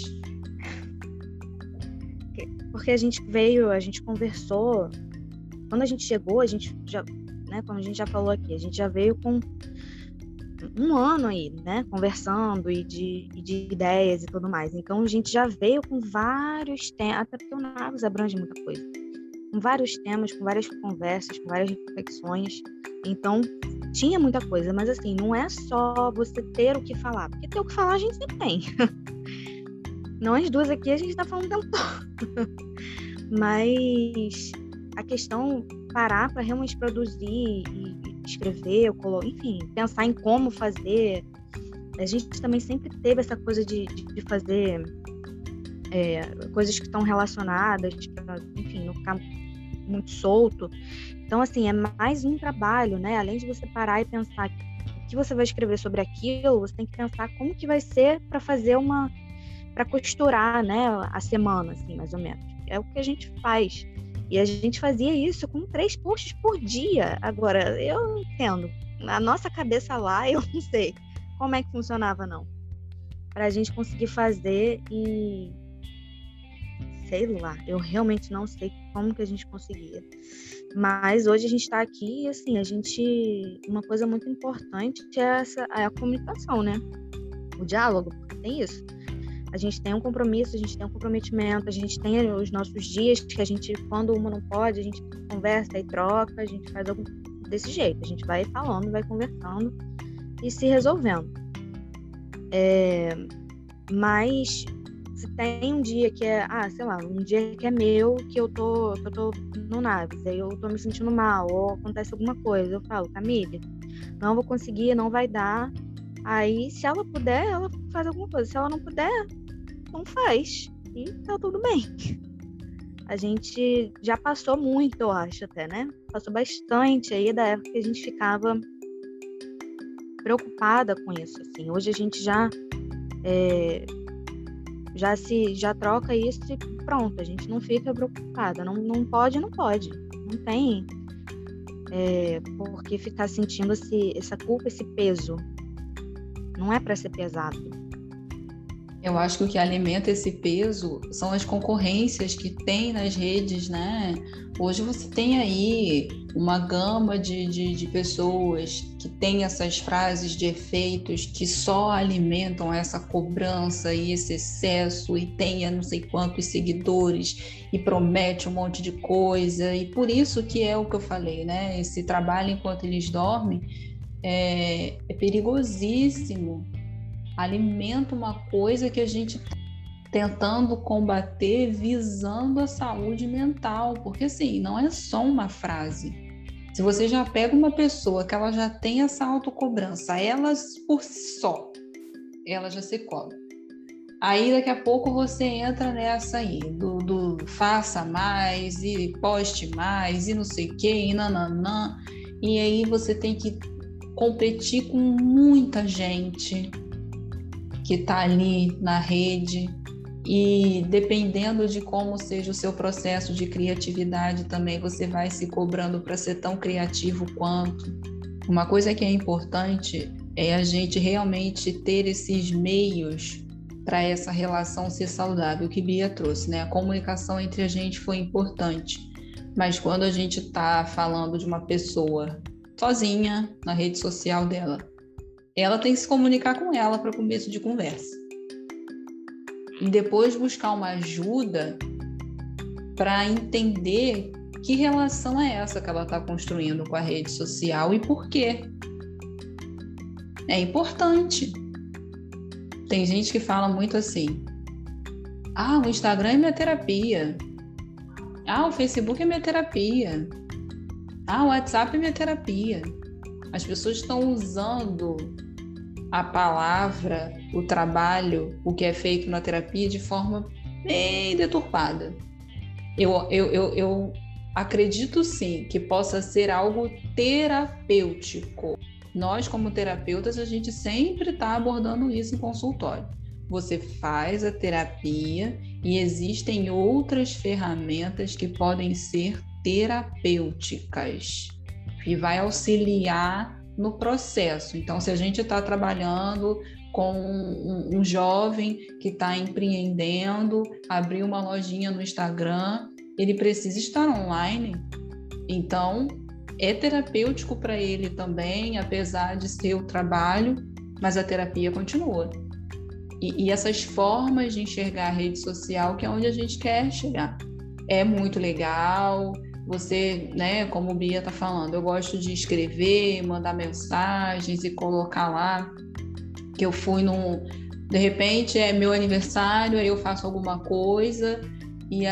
Porque a gente conversou. Quando a gente chegou, a gente já, né, como a gente já falou aqui, a gente já veio com um ano aí, né, conversando e de ideias e tudo mais. Então a gente já veio com vários temas, até porque o Naves abrange muita coisa. Com vários temas, com várias conversas, com várias reflexões. Então, tinha muita coisa, mas assim, não é só você ter o que falar, porque ter o que falar a gente sempre tem. Nós duas aqui, a gente tá falando o tempo todo. Mas a questão, parar para realmente produzir e escrever, enfim, pensar em como fazer. A gente também sempre teve essa coisa de fazer coisas que estão relacionadas, pra, enfim, não ficar muito solto. Então, assim, é mais um trabalho, né? Além de você parar e pensar o que você vai escrever sobre aquilo, você tem que pensar como que vai ser para fazer para costurar, né, a semana, assim, mais ou menos. É o que a gente faz. E a gente fazia isso com 3 posts por dia. Agora, eu entendo. Na nossa cabeça lá, eu não sei como é que funcionava, não. Pra gente conseguir fazer e... sei lá, eu realmente não sei como que a gente conseguia. Mas hoje a gente está aqui e, assim, uma coisa muito importante é a comunicação, né? O diálogo, porque tem isso. A gente tem um compromisso, a gente tem um comprometimento, a gente tem os nossos dias que a gente, quando uma não pode, a gente conversa e troca, a gente faz algo desse jeito. A gente vai falando, vai conversando e se resolvendo. Mas se tem um dia que sei lá, um dia que é meu, que eu tô no Naves, aí eu tô me sentindo mal, ou acontece alguma coisa, eu falo, Camille, não vou conseguir, não vai dar. Aí, se ela puder, ela faz alguma coisa. Se ela não puder, não faz. E tá tudo bem. A gente já passou muito, eu acho, até, né? Passou bastante aí da época que a gente ficava preocupada com isso, assim. Hoje a gente já troca isso e pronto, a gente não fica preocupada. Não pode, não pode. Não tem por que ficar sentindo essa culpa, esse peso. Não é para ser pesado. Eu acho que o que alimenta esse peso são as concorrências que tem nas redes, né? Hoje você tem aí uma gama de pessoas que têm essas frases de efeitos que só alimentam essa cobrança e esse excesso e tenha não sei quantos seguidores e promete um monte de coisa. E por isso que é o que eu falei, né? Esse trabalho enquanto eles dormem é perigosíssimo. Alimenta uma coisa que a gente tentando combater, visando a saúde mental, porque assim, não é só uma frase. Se você já pega uma pessoa que ela já tem essa autocobrança, ela por si só, ela já se cobra. Aí daqui a pouco você entra nessa aí, do faça mais, e poste mais, e não sei o que, e nananã. E aí você tem que competir com muita gente que está ali na rede. E dependendo de como seja o seu processo de criatividade também, você vai se cobrando para ser tão criativo quanto. Uma coisa que é importante é a gente realmente ter esses meios para essa relação ser saudável, que Bia trouxe, né? A comunicação entre a gente foi importante, mas quando a gente está falando de uma pessoa sozinha na rede social dela, ela tem que se comunicar com ela para começo de conversa. E depois buscar uma ajuda para entender que relação é essa que ela está construindo com a rede social e por quê. É importante. Tem gente que fala muito assim: ah, o Instagram é minha terapia. Ah, o Facebook é minha terapia. Ah, o WhatsApp é minha terapia. As pessoas estão usando a palavra, o trabalho, o que é feito na terapia de forma bem deturpada. Eu acredito sim que possa ser algo terapêutico. Nós, como terapeutas, a gente sempre está abordando isso em consultório. Você faz a terapia e existem outras ferramentas que podem ser terapêuticas e vai auxiliar no processo. Então, se a gente está trabalhando com um jovem que está empreendendo, abrir uma lojinha no Instagram, ele precisa estar online. Então, é terapêutico para ele também, apesar de ser o trabalho, mas a terapia continua. E essas formas de enxergar a rede social, que é onde a gente quer chegar. É muito legal. Você, né, como o Bia está falando, eu gosto de escrever, mandar mensagens e colocar lá que eu fui de repente é meu aniversário, aí eu faço alguma coisa e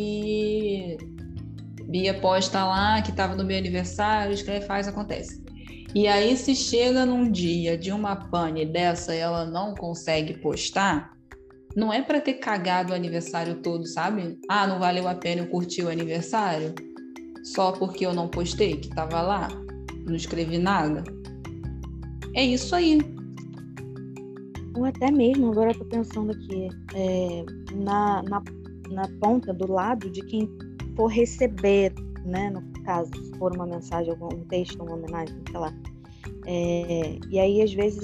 aí Bia posta lá que estava no meu aniversário, escreve, faz, acontece. E aí se chega num dia de uma pane dessa e ela não consegue postar, não é para ter cagado o aniversário todo, sabe? Ah, não valeu a pena eu curtir o aniversário? Só porque eu não postei, que estava lá, não escrevi nada. É isso aí. Ou até mesmo, agora eu tô pensando aqui, na ponta do lado de quem for receber, né, no caso, se for uma mensagem, um texto, uma homenagem, sei lá. E aí, às vezes,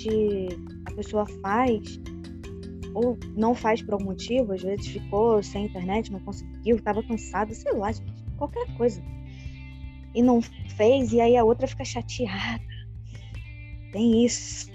a pessoa faz, ou não faz por algum motivo, às vezes ficou sem internet, não conseguiu, estava cansada, sei lá, qualquer coisa. E não fez, e aí a outra fica chateada. Tem isso.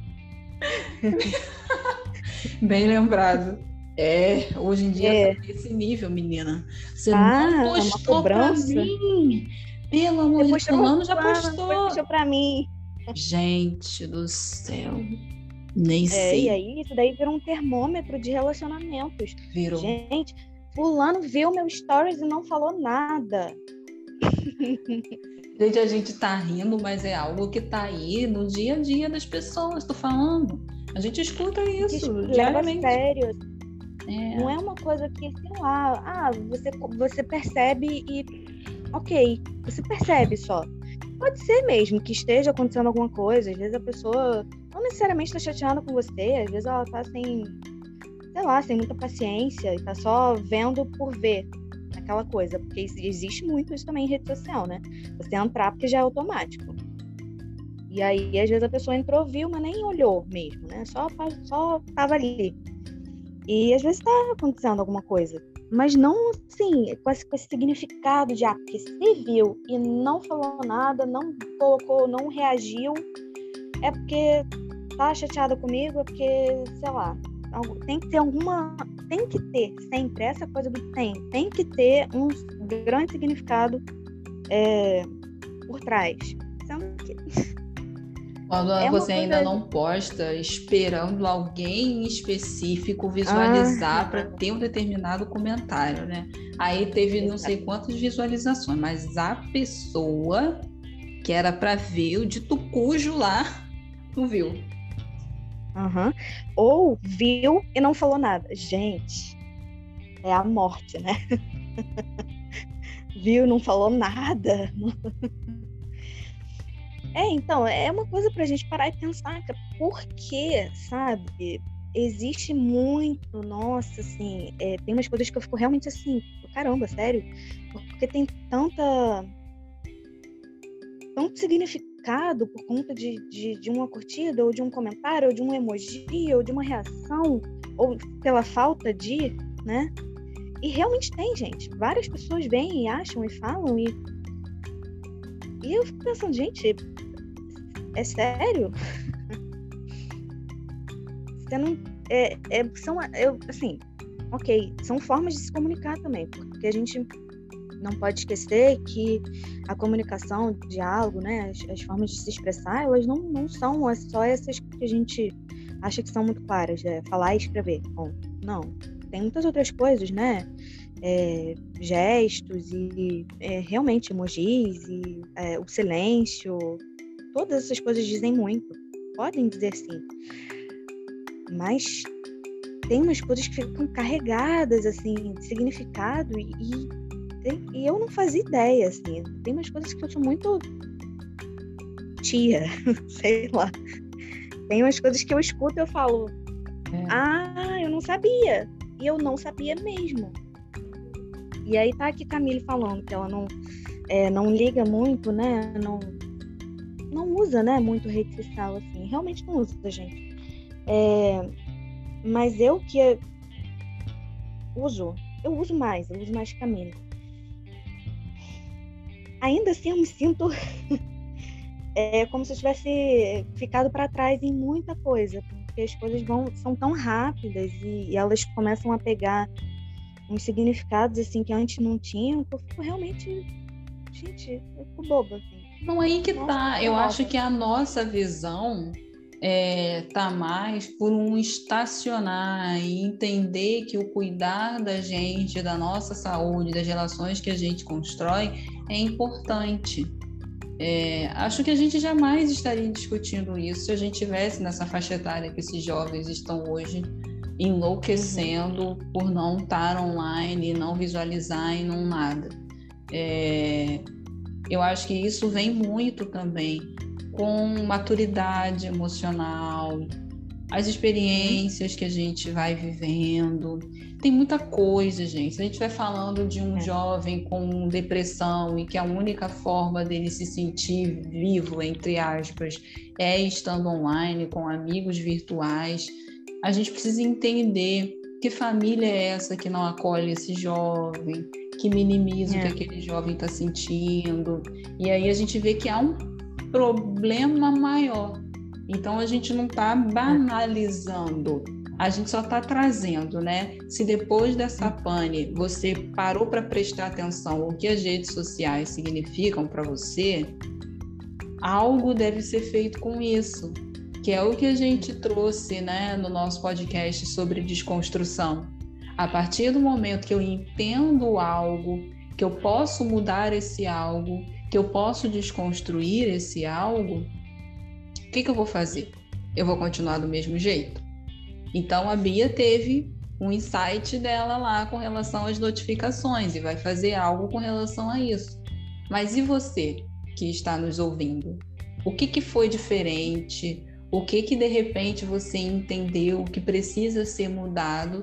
Bem lembrado. Hoje em dia tá nesse nível, menina. Você não postou pra mim. Pelo amor de Deus, fulano já postou. Postou pra mim. Gente do céu. Nem sei. E aí, isso daí virou um termômetro de relacionamentos. Virou. Gente, fulano viu meu stories e não falou nada. Gente, a gente tá rindo, mas é algo que tá aí no dia a dia das pessoas, tô falando. A gente escuta isso diariamente. Sério. Não é uma coisa que, sei lá, você percebe e ok, você percebe só. Pode ser mesmo que esteja acontecendo alguma coisa, às vezes a pessoa não necessariamente está chateada com você, às vezes ela tá sem muita paciência e tá só vendo por ver aquela coisa, porque existe muito isso também em rede social, né? Você entrar porque já é automático. E aí, às vezes a pessoa entrou, viu, mas nem olhou mesmo, né? Só tava ali. E às vezes tá acontecendo alguma coisa. Mas não, assim, com esse significado de, porque se viu e não falou nada, não colocou, não reagiu, é porque tá chateada comigo, é porque, sei lá, tem que ter sempre essa coisa do tem que ter um grande significado por trás. Sendo que Quando uma você ainda coisa... não posta, esperando alguém em específico visualizar para ter um determinado comentário, né? Aí teve não sei quantas visualizações, mas a pessoa que era para ver o dito cujo lá não viu. Ou viu e não falou nada. Gente, é a morte, né? Viu, não falou nada. Então, é uma coisa pra gente parar e pensar, por quê, sabe? Existe muito, nossa, assim, tem umas coisas que eu fico realmente assim, caramba, sério? Porque tem tanto significado por conta de uma curtida, ou de um comentário, ou de um emoji, ou de uma reação, ou pela falta de, né? E realmente tem, gente. Várias pessoas vêm e acham e falam, e eu fico pensando, gente, é sério? Você não... assim, ok, são formas de se comunicar também, porque a gente não pode esquecer que a comunicação, o diálogo, né, as formas de se expressar, elas não são só essas que a gente acha que são muito claras, falar e escrever. Bom, não, tem muitas outras coisas, né, gestos e realmente emojis e o silêncio, todas essas coisas dizem muito, podem dizer sim, mas tem umas coisas que ficam carregadas assim, de significado e eu não fazia ideia, assim. Tem umas coisas que eu sou muito tia, sei lá. Tem umas coisas que eu escuto e eu falo, eu não sabia. E eu não sabia mesmo. E aí tá aqui Camille falando que ela não liga muito, né? Não usa, né, muito rede social, assim. Realmente não usa, gente. Mas eu que uso mais que Camille. Ainda assim eu me sinto como se eu tivesse ficado para trás em muita coisa, porque as coisas são tão rápidas e elas começam a pegar uns significados assim que antes não tinham, que eu fico realmente, gente, eu fico boba. Assim. Não, aí que tá. Eu acho que a nossa visão tá mais por um estacionar e entender que o cuidar da gente, da nossa saúde, das relações que a gente constrói é importante. Acho que a gente jamais estaria discutindo isso se a gente tivesse nessa faixa etária que esses jovens estão hoje enlouquecendo por não estar online, não visualizar e não nada. Eu acho que isso vem muito também com maturidade emocional, as experiências que a gente vai vivendo. Tem muita coisa, gente. Se a gente vai falando de um jovem com depressão e que a única forma dele se sentir vivo, entre aspas, é estando online com amigos virtuais, a gente precisa entender que família é essa que não acolhe esse jovem, que minimiza o que aquele jovem está sentindo. E aí a gente vê que há um problema maior. Então a gente não está banalizando, a gente só está trazendo, né? Se depois dessa pane você parou para prestar atenção o que as redes sociais significam para você, algo deve ser feito com isso, que é o que a gente trouxe, né, no nosso podcast sobre desconstrução. A partir do momento que eu entendo algo, que eu posso mudar esse algo, que eu posso desconstruir esse algo, o que eu vou fazer? Eu vou continuar do mesmo jeito? Então a Bia teve um insight dela lá com relação às notificações e vai fazer algo com relação a isso. Mas e você que está nos ouvindo? O que foi diferente? O que de repente você entendeu que precisa ser mudado?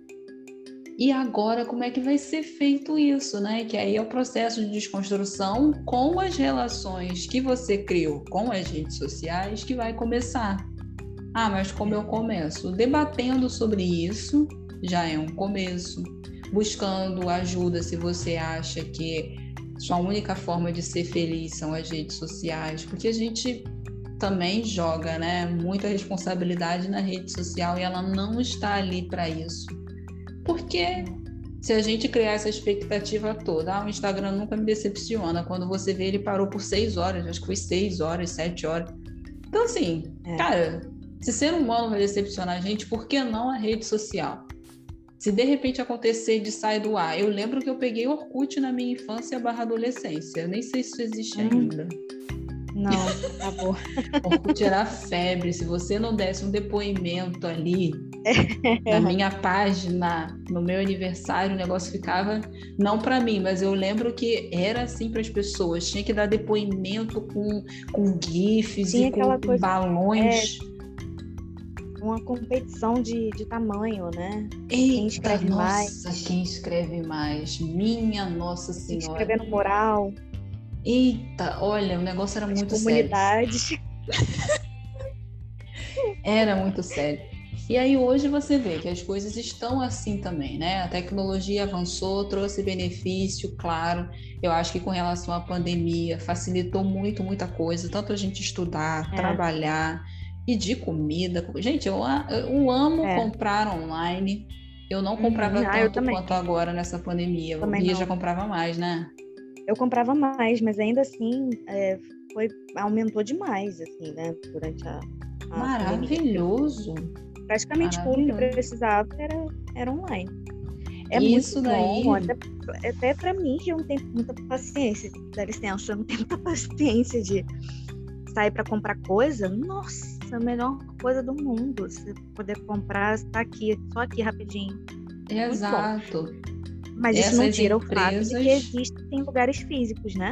E agora, como é que vai ser feito isso, né? Que aí é o processo de desconstrução com as relações que você criou com as redes sociais que vai começar. Mas como eu começo? Debatendo sobre isso já é um começo. Buscando ajuda se você acha que sua única forma de ser feliz são as redes sociais, porque a gente também joga, né, muita responsabilidade na rede social e ela não está ali para isso. Porque se a gente criar essa expectativa toda, o Instagram nunca me decepciona. Quando você vê, ele parou por 6 horas, acho que foi 6 horas, 7 horas. Então, assim, cara, se ser humano vai decepcionar a gente, por que não a rede social? Se de repente acontecer de sair do ar, eu lembro que eu peguei Orkut na minha infância / adolescência. Eu nem sei se isso existe ainda. Não, acabou. Orkut era febre. Se você não desse um depoimento ali na minha página, no meu aniversário, o negócio ficava, não para mim, mas eu lembro que era assim para as pessoas. Tinha que dar depoimento com GIFs Tinha e aquela com coisa, balões. Uma competição de tamanho, né? Eita, Quem escreve mais. quem escreve mais? Minha Nossa Quem Senhora. escrever no mural. Eita, olha, o negócio era muito sério. Comunidades. Era muito sério. E aí hoje você vê que as coisas estão assim também, né? A tecnologia avançou, trouxe benefício, claro. Eu acho que com relação à pandemia facilitou muita coisa, tanto a gente estudar, trabalhar e de comida. Gente, eu amo comprar online. Eu não comprava tanto quanto agora nessa pandemia. O Bia já comprava mais, né? Eu comprava mais, mas ainda assim aumentou demais, assim, né? Durante a Maravilhoso. Pandemia. Praticamente tudo que precisava era online. É isso muito daí. bom, até para mim, que eu não tenho muita paciência, dá licença, eu não tenho muita paciência de sair para comprar coisa. Nossa, a melhor coisa do mundo. Você poder comprar, está aqui, só aqui rapidinho. Exato. Mas isso não tira o fato de que existem lugares físicos, né?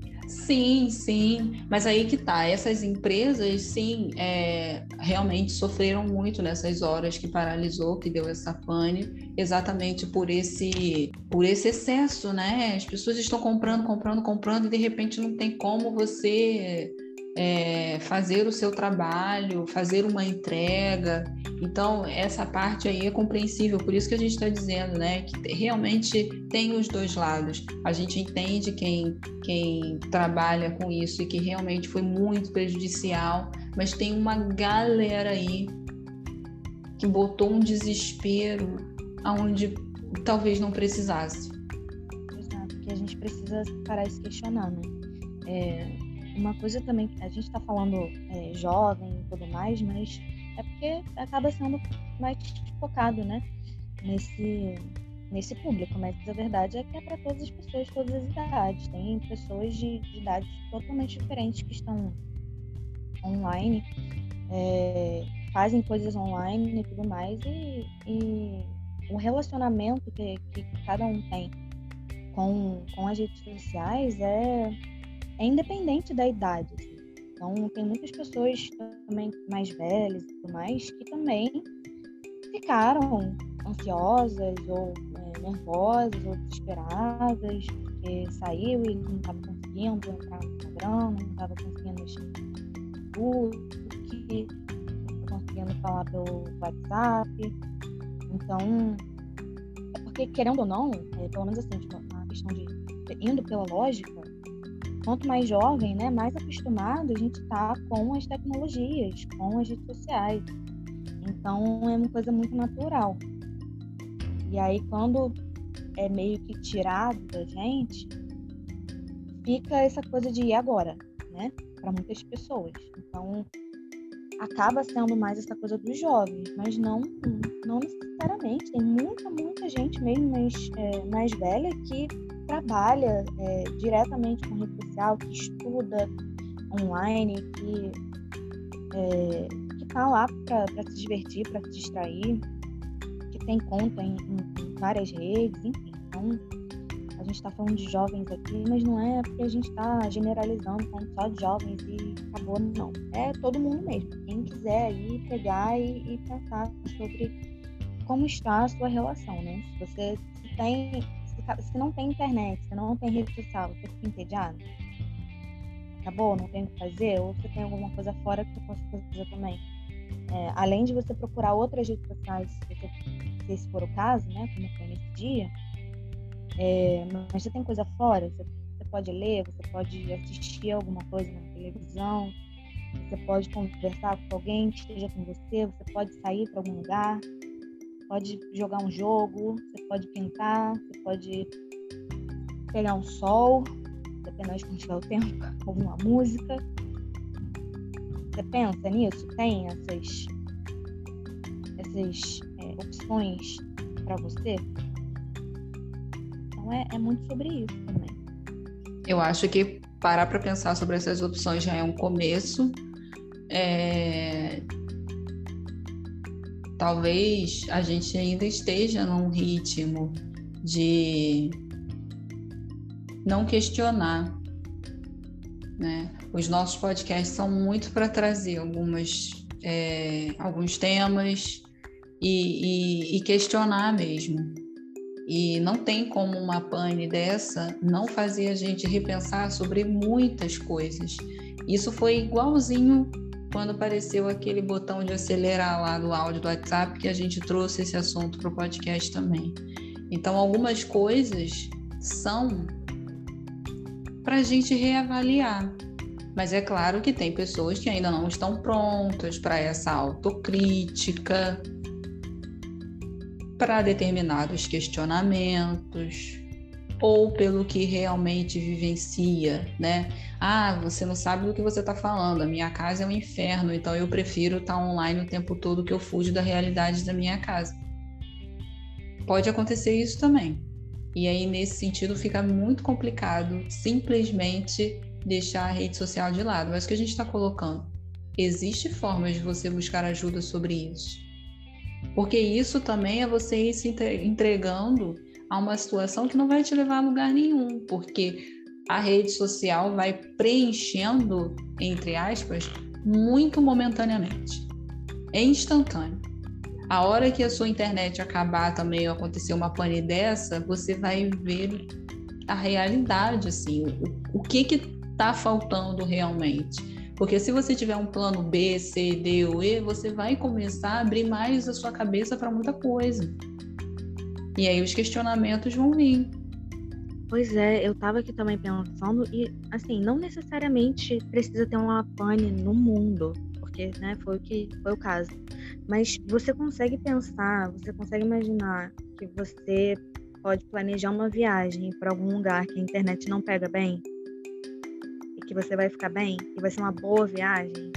Sim. Mas aí que tá. Essas empresas, sim, realmente sofreram muito nessas horas que paralisou, que deu essa pane, exatamente por esse excesso, né? As pessoas estão comprando e de repente não tem como você fazer o seu trabalho, fazer uma entrega. Então, essa parte aí é compreensível, por isso que a gente está dizendo, né, que realmente tem os dois lados. A gente entende quem trabalha com isso e que realmente foi muito prejudicial, mas tem uma galera aí que botou um desespero aonde talvez não precisasse. Exato, porque a gente precisa parar e se questionar, né? Uma coisa também, a gente está falando jovem e tudo mais, mas é porque acaba sendo mais focado, né, nesse público, mas a verdade é que é para todas as pessoas, todas as idades. Tem pessoas de idades totalmente diferentes que estão online, fazem coisas online e tudo mais, e o relacionamento que cada um tem com as redes sociais é independente da idade, assim. Então, tem muitas pessoas também mais velhas e tudo mais que também ficaram ansiosas ou nervosas ou desesperadas porque saiu e não estava conseguindo entrar no Instagram, não estava conseguindo mexer no Facebook, não estava conseguindo falar pelo WhatsApp. Então, é porque, querendo ou não, pelo menos assim, tipo, a questão de indo pela lógica, quanto mais jovem, né, mais acostumado a gente está com as tecnologias, com as redes sociais. Então, é uma coisa muito natural. E aí, quando é meio que tirado da gente, fica essa coisa de e agora, né, para muitas pessoas. Então, acaba sendo mais essa coisa dos jovens, mas não necessariamente. Tem muita gente mesmo mais velha que trabalha diretamente com rede social, que estuda online, que tá lá para se divertir, para se distrair, que tem conta em várias redes, enfim. Então, a gente está falando de jovens aqui, mas não é porque a gente está generalizando, falando só de jovens e acabou, não. É todo mundo mesmo. Quem quiser aí pegar e pensar sobre como está a sua relação, né? Se não tem internet, se não tem rede social, você fica entediado? Acabou? Não tem o que fazer? Ou você tem alguma coisa fora que você possa fazer também? Além de você procurar outras redes sociais, se esse for o caso, né? Como foi nesse dia, mas você tem coisa fora? Você pode ler, você pode assistir alguma coisa na televisão, você pode conversar com alguém que esteja com você, você pode sair para algum lugar, pode jogar um jogo, você pode pintar, você pode pegar um sol, dependendo de como tiver o tempo, ouvir uma música. Você pensa nisso? Tem essas opções para você? Então é muito sobre isso também. Eu acho que parar para pensar sobre essas opções já é um começo. Talvez a gente ainda esteja num ritmo de não questionar, né? Os nossos podcasts são muito para trazer alguns temas e questionar mesmo. E não tem como uma pane dessa não fazer a gente repensar sobre muitas coisas. Isso foi igualzinho quando apareceu aquele botão de acelerar lá do áudio do WhatsApp, que a gente trouxe esse assunto para o podcast também. Então, algumas coisas são para a gente reavaliar. Mas é claro que tem pessoas que ainda não estão prontas para essa autocrítica, para determinados questionamentos, ou pelo que realmente vivencia, né? Você não sabe do que você está falando, a minha casa é um inferno, então eu prefiro estar online o tempo todo que eu fujo da realidade da minha casa. Pode acontecer isso também. E aí, nesse sentido, fica muito complicado simplesmente deixar a rede social de lado. Mas o que a gente está colocando? Existe formas de você buscar ajuda sobre isso. Porque isso também é você ir se entregando a uma situação que não vai te levar a lugar nenhum, porque a rede social vai preenchendo, entre aspas, muito momentaneamente. É instantâneo. A hora que a sua internet acabar também, ou acontecer uma pane dessa, você vai ver a realidade, assim, o que está faltando realmente. Porque se você tiver um plano B, C, D ou E, você vai começar a abrir mais a sua cabeça para muita coisa. E aí os questionamentos vão vir. Pois é, eu estava aqui também pensando, e assim, não necessariamente precisa ter uma pane no mundo, porque, né, foi o caso. Mas você consegue pensar, você consegue imaginar que você pode planejar uma viagem para algum lugar que a internet não pega bem? Que você vai ficar bem e vai ser uma boa viagem?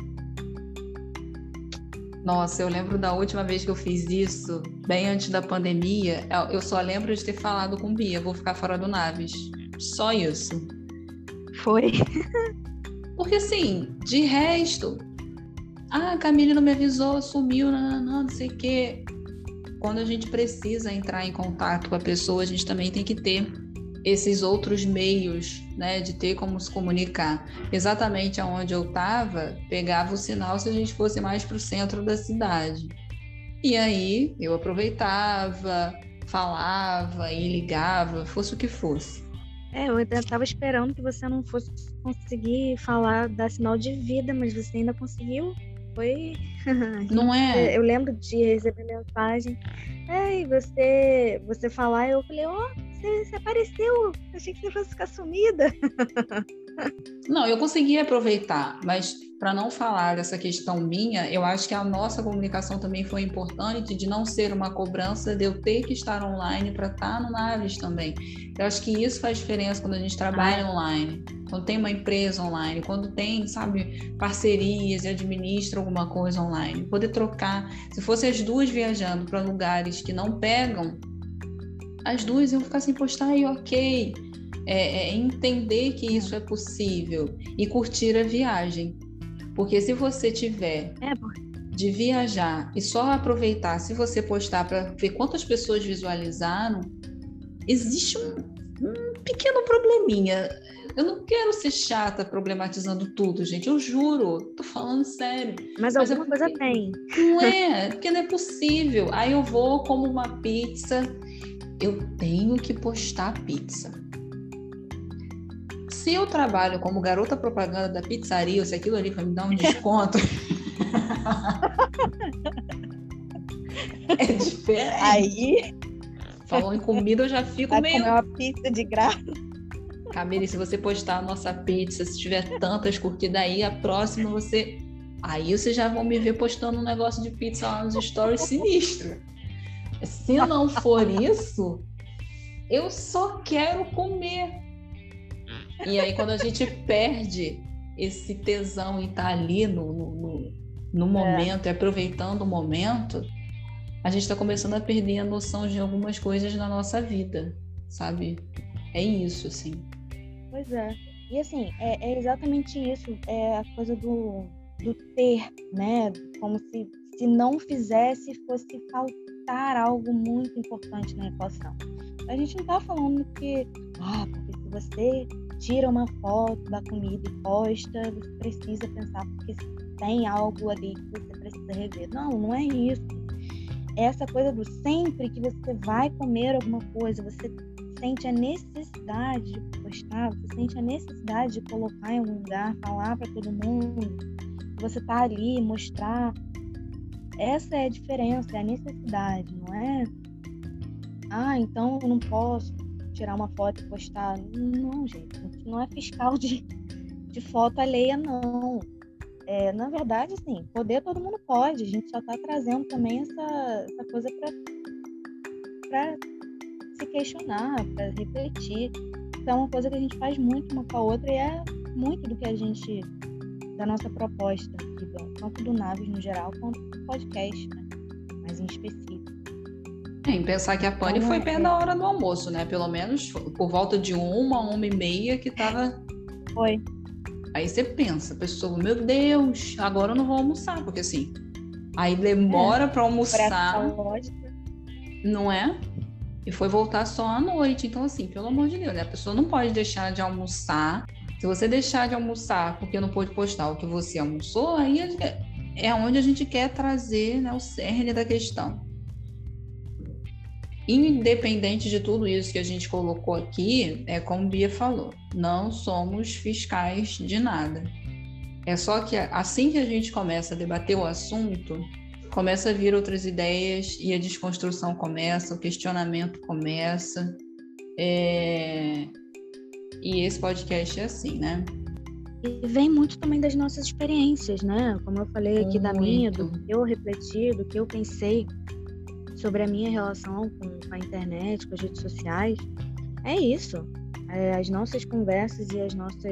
Nossa, eu lembro da última vez que eu fiz isso, bem antes da pandemia, eu só lembro de ter falado com Bia, vou ficar fora do Naves. Só isso. Foi. Porque assim, de resto, a Camille não me avisou, sumiu, não sei o quê. Quando a gente precisa entrar em contato com a pessoa, a gente também tem que ter esses outros meios, né, de ter como se comunicar. Exatamente aonde eu estava, pegava o sinal se a gente fosse mais para o centro da cidade. E aí eu aproveitava, falava e ligava, fosse o que fosse. Eu estava esperando que você não fosse conseguir falar, dar sinal de vida, mas você ainda conseguiu. Foi... Não é? Eu lembro de receber mensagem. E você falar, eu falei, você apareceu, achei que você fosse ficar sumida. Não, eu consegui aproveitar, mas para não falar dessa questão minha, eu acho que a nossa comunicação também foi importante de não ser uma cobrança de eu ter que estar online para estar no Naves também. Eu acho que isso faz diferença quando a gente trabalha online, quando tem uma empresa online, quando tem, sabe, parcerias e administra alguma coisa online. Poder trocar, se fossem as duas viajando para lugares que não pegam, as duas iam ficar sem postar e ok. Entender que isso é possível e curtir a viagem. Porque se você tiver de viajar e só aproveitar, se você postar para ver quantas pessoas visualizaram, existe um pequeno probleminha. Eu não quero ser chata problematizando tudo, gente. Eu juro, tô falando sério. Mas alguma coisa tem. Não é, porque não é possível. Aí eu vou como uma pizza, eu tenho que postar pizza. Se eu trabalho como garota propaganda da pizzaria, ou se aquilo ali vai me dar um desconto, é diferente. Aí, falando em comida, eu já fico vai meio... comer uma pizza de graça. Camille, se você postar a nossa pizza, se tiver tantas curtidas aí, a próxima você... Aí vocês já vão me ver postando um negócio de pizza lá nos stories sinistro. Se não for isso, eu só quero comer. E aí, quando a gente perde esse tesão em estar ali no momento, e aproveitando o momento, a gente está começando a perder a noção de algumas coisas na nossa vida, sabe? É isso, assim. Pois é. E assim, é exatamente isso, é a coisa do ter, né? Como se não fizesse, fosse faltar algo muito importante na equação. A gente não tá falando que, porque se você tira uma foto da comida e posta, você precisa pensar porque tem algo ali que você precisa rever. Não é isso. É essa coisa do sempre que você vai comer alguma coisa, você sente a necessidade de postar, você sente a necessidade de colocar em algum lugar, falar para todo mundo, você tá ali, mostrar. Essa é a diferença, é a necessidade, não é? Então eu não posso tirar uma foto e postar. Não, gente, a gente não é fiscal de foto alheia, não. Na verdade, assim, poder todo mundo pode, a gente só tá trazendo também essa coisa para se questionar, para refletir. Então, é uma coisa que a gente faz muito uma com a outra e é muito do que a gente, da nossa proposta, tanto do Naves no geral, quanto do podcast, né? Mas em específico. Em pensar que a Pani foi perto da hora do almoço, né? Pelo menos por volta de 1h que tava... Foi. Aí você pensa, pessoa, meu Deus, agora eu não vou almoçar, porque assim, aí demora para almoçar, não é? E foi voltar só à noite. Então, assim, pelo amor de Deus, né? A pessoa não pode deixar de almoçar. Se você deixar de almoçar porque não pôde postar o que você almoçou, aí é onde a gente quer trazer, né, o cerne da questão. Independente de tudo isso que a gente colocou aqui, como Bia falou, não somos fiscais de nada. É só que assim que a gente começa a debater o assunto, começa a vir outras ideias e a desconstrução começa, o questionamento começa. E esse podcast é assim, né? E vem muito também das nossas experiências, né? Como eu falei aqui da minha, do que eu refleti, do que eu pensei sobre a minha relação com a internet, com as redes sociais. É isso. As nossas conversas e os nossos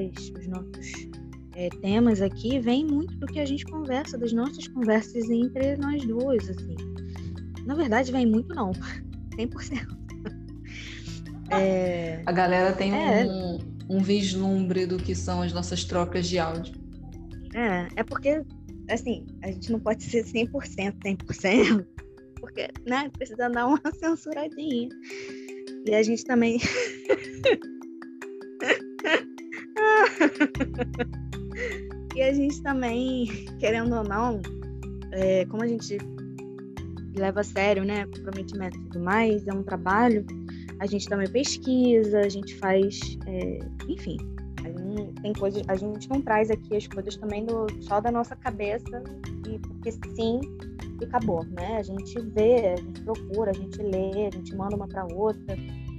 temas aqui vêm muito do que a gente conversa, das nossas conversas entre nós duas, assim. Na verdade, vem muito não. 100%. A galera tem um vislumbre do que são as nossas trocas de áudio. É porque, assim, a gente não pode ser 100%, porque, né, precisa dar uma censuradinha. E a gente também... E a gente também, querendo ou não, como a gente leva a sério, né, comprometimento e tudo mais, é um trabalho, a gente também pesquisa, a gente faz, enfim, tem coisas, a gente não traz aqui as coisas também só da nossa cabeça, e porque sim, e acabou, né? A gente vê, a gente procura, a gente lê, a gente manda uma para outra.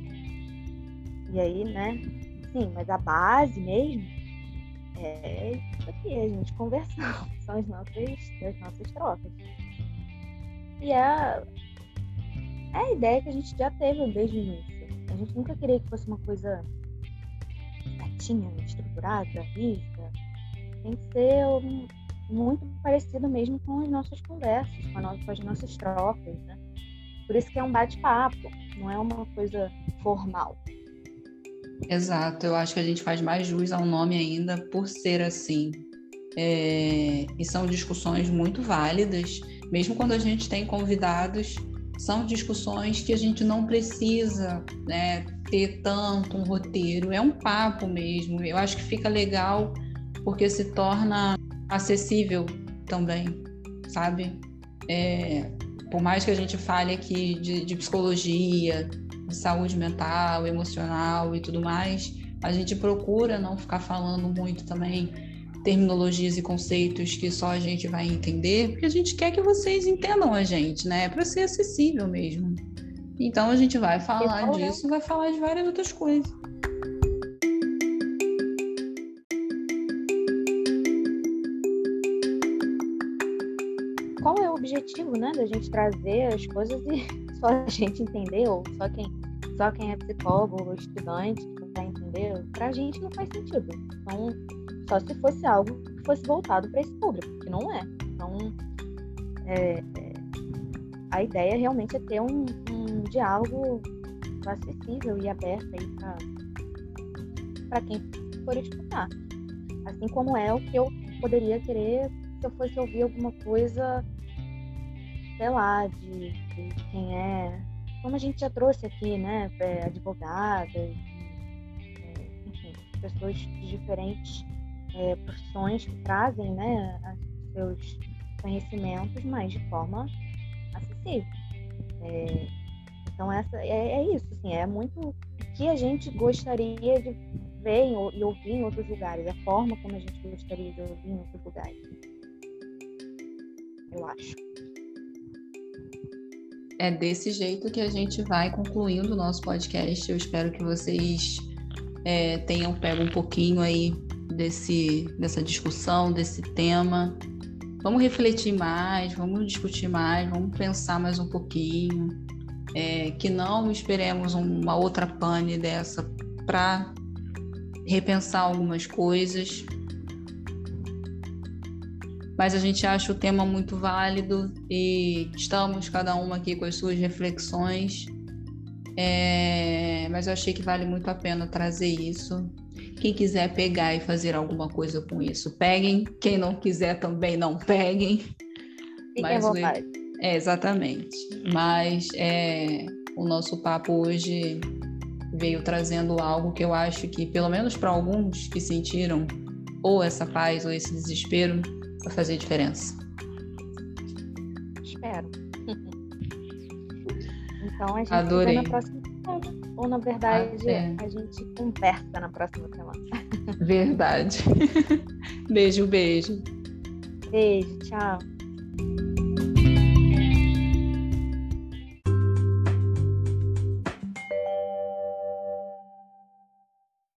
E aí, né? Sim, mas a base mesmo é isso aqui, a gente conversando, são as nossas trocas. E é a ideia que a gente já teve desde o início. A gente nunca queria que fosse uma coisa certinha, estruturada, rígida. Tem que ser muito parecido mesmo com as nossas conversas, com as nossas trocas, né? Por isso que é um bate-papo, não é uma coisa formal. Exato, eu acho que a gente faz mais jus ao nome ainda por ser assim. E são discussões muito válidas, mesmo quando a gente tem convidados, são discussões que a gente não precisa, né, ter tanto um roteiro, é um papo mesmo. Eu acho que fica legal porque se torna acessível também, sabe? Por mais que a gente fale aqui de psicologia, de saúde mental, emocional e tudo mais, a gente procura não ficar falando muito também terminologias e conceitos que só a gente vai entender, porque a gente quer que vocês entendam a gente, né? Para ser acessível mesmo. Então a gente vai falar disso, vai falar de várias outras coisas. Qual é o objetivo, né, da gente trazer as coisas e só a gente entender, ou só quem é psicólogo ou estudante que vai entender? Pra gente não faz sentido. Então, só se fosse algo que fosse voltado para esse público, que não é. Então, a ideia realmente é ter um diálogo acessível e aberto aí para quem for escutar. Assim como é o que eu poderia querer se eu fosse ouvir alguma coisa, sei lá, de quem é, como a gente já trouxe aqui, né, advogadas, enfim, pessoas de diferentes profissões que trazem, né, seus conhecimentos, mas de forma acessível. Então, é isso, assim, é muito o que a gente gostaria de ver e ouvir em outros lugares, a forma como a gente gostaria de ouvir em outros lugares. Eu acho. É desse jeito que a gente vai concluindo o nosso podcast. Eu espero que vocês tenham pego um pouquinho aí dessa discussão, desse tema. Vamos refletir mais, vamos discutir mais, vamos pensar mais um pouquinho. Que não esperemos uma outra pane dessa para repensar algumas coisas. Mas a gente acha o tema muito válido e estamos cada uma aqui com as suas reflexões. Mas eu achei que vale muito a pena trazer isso. Quem quiser pegar e fazer alguma coisa com isso, peguem. Quem não quiser também não peguem. Fiquem à vontade. Exatamente. Mas o nosso papo hoje veio trazendo algo que eu acho que, pelo menos para alguns que sentiram ou essa paz ou esse desespero, vai fazer diferença. Espero. Então a gente Adorei. se vê na próxima semana. Ou, na verdade, a gente conversa na próxima semana. Verdade. Beijo. Beijo, tchau.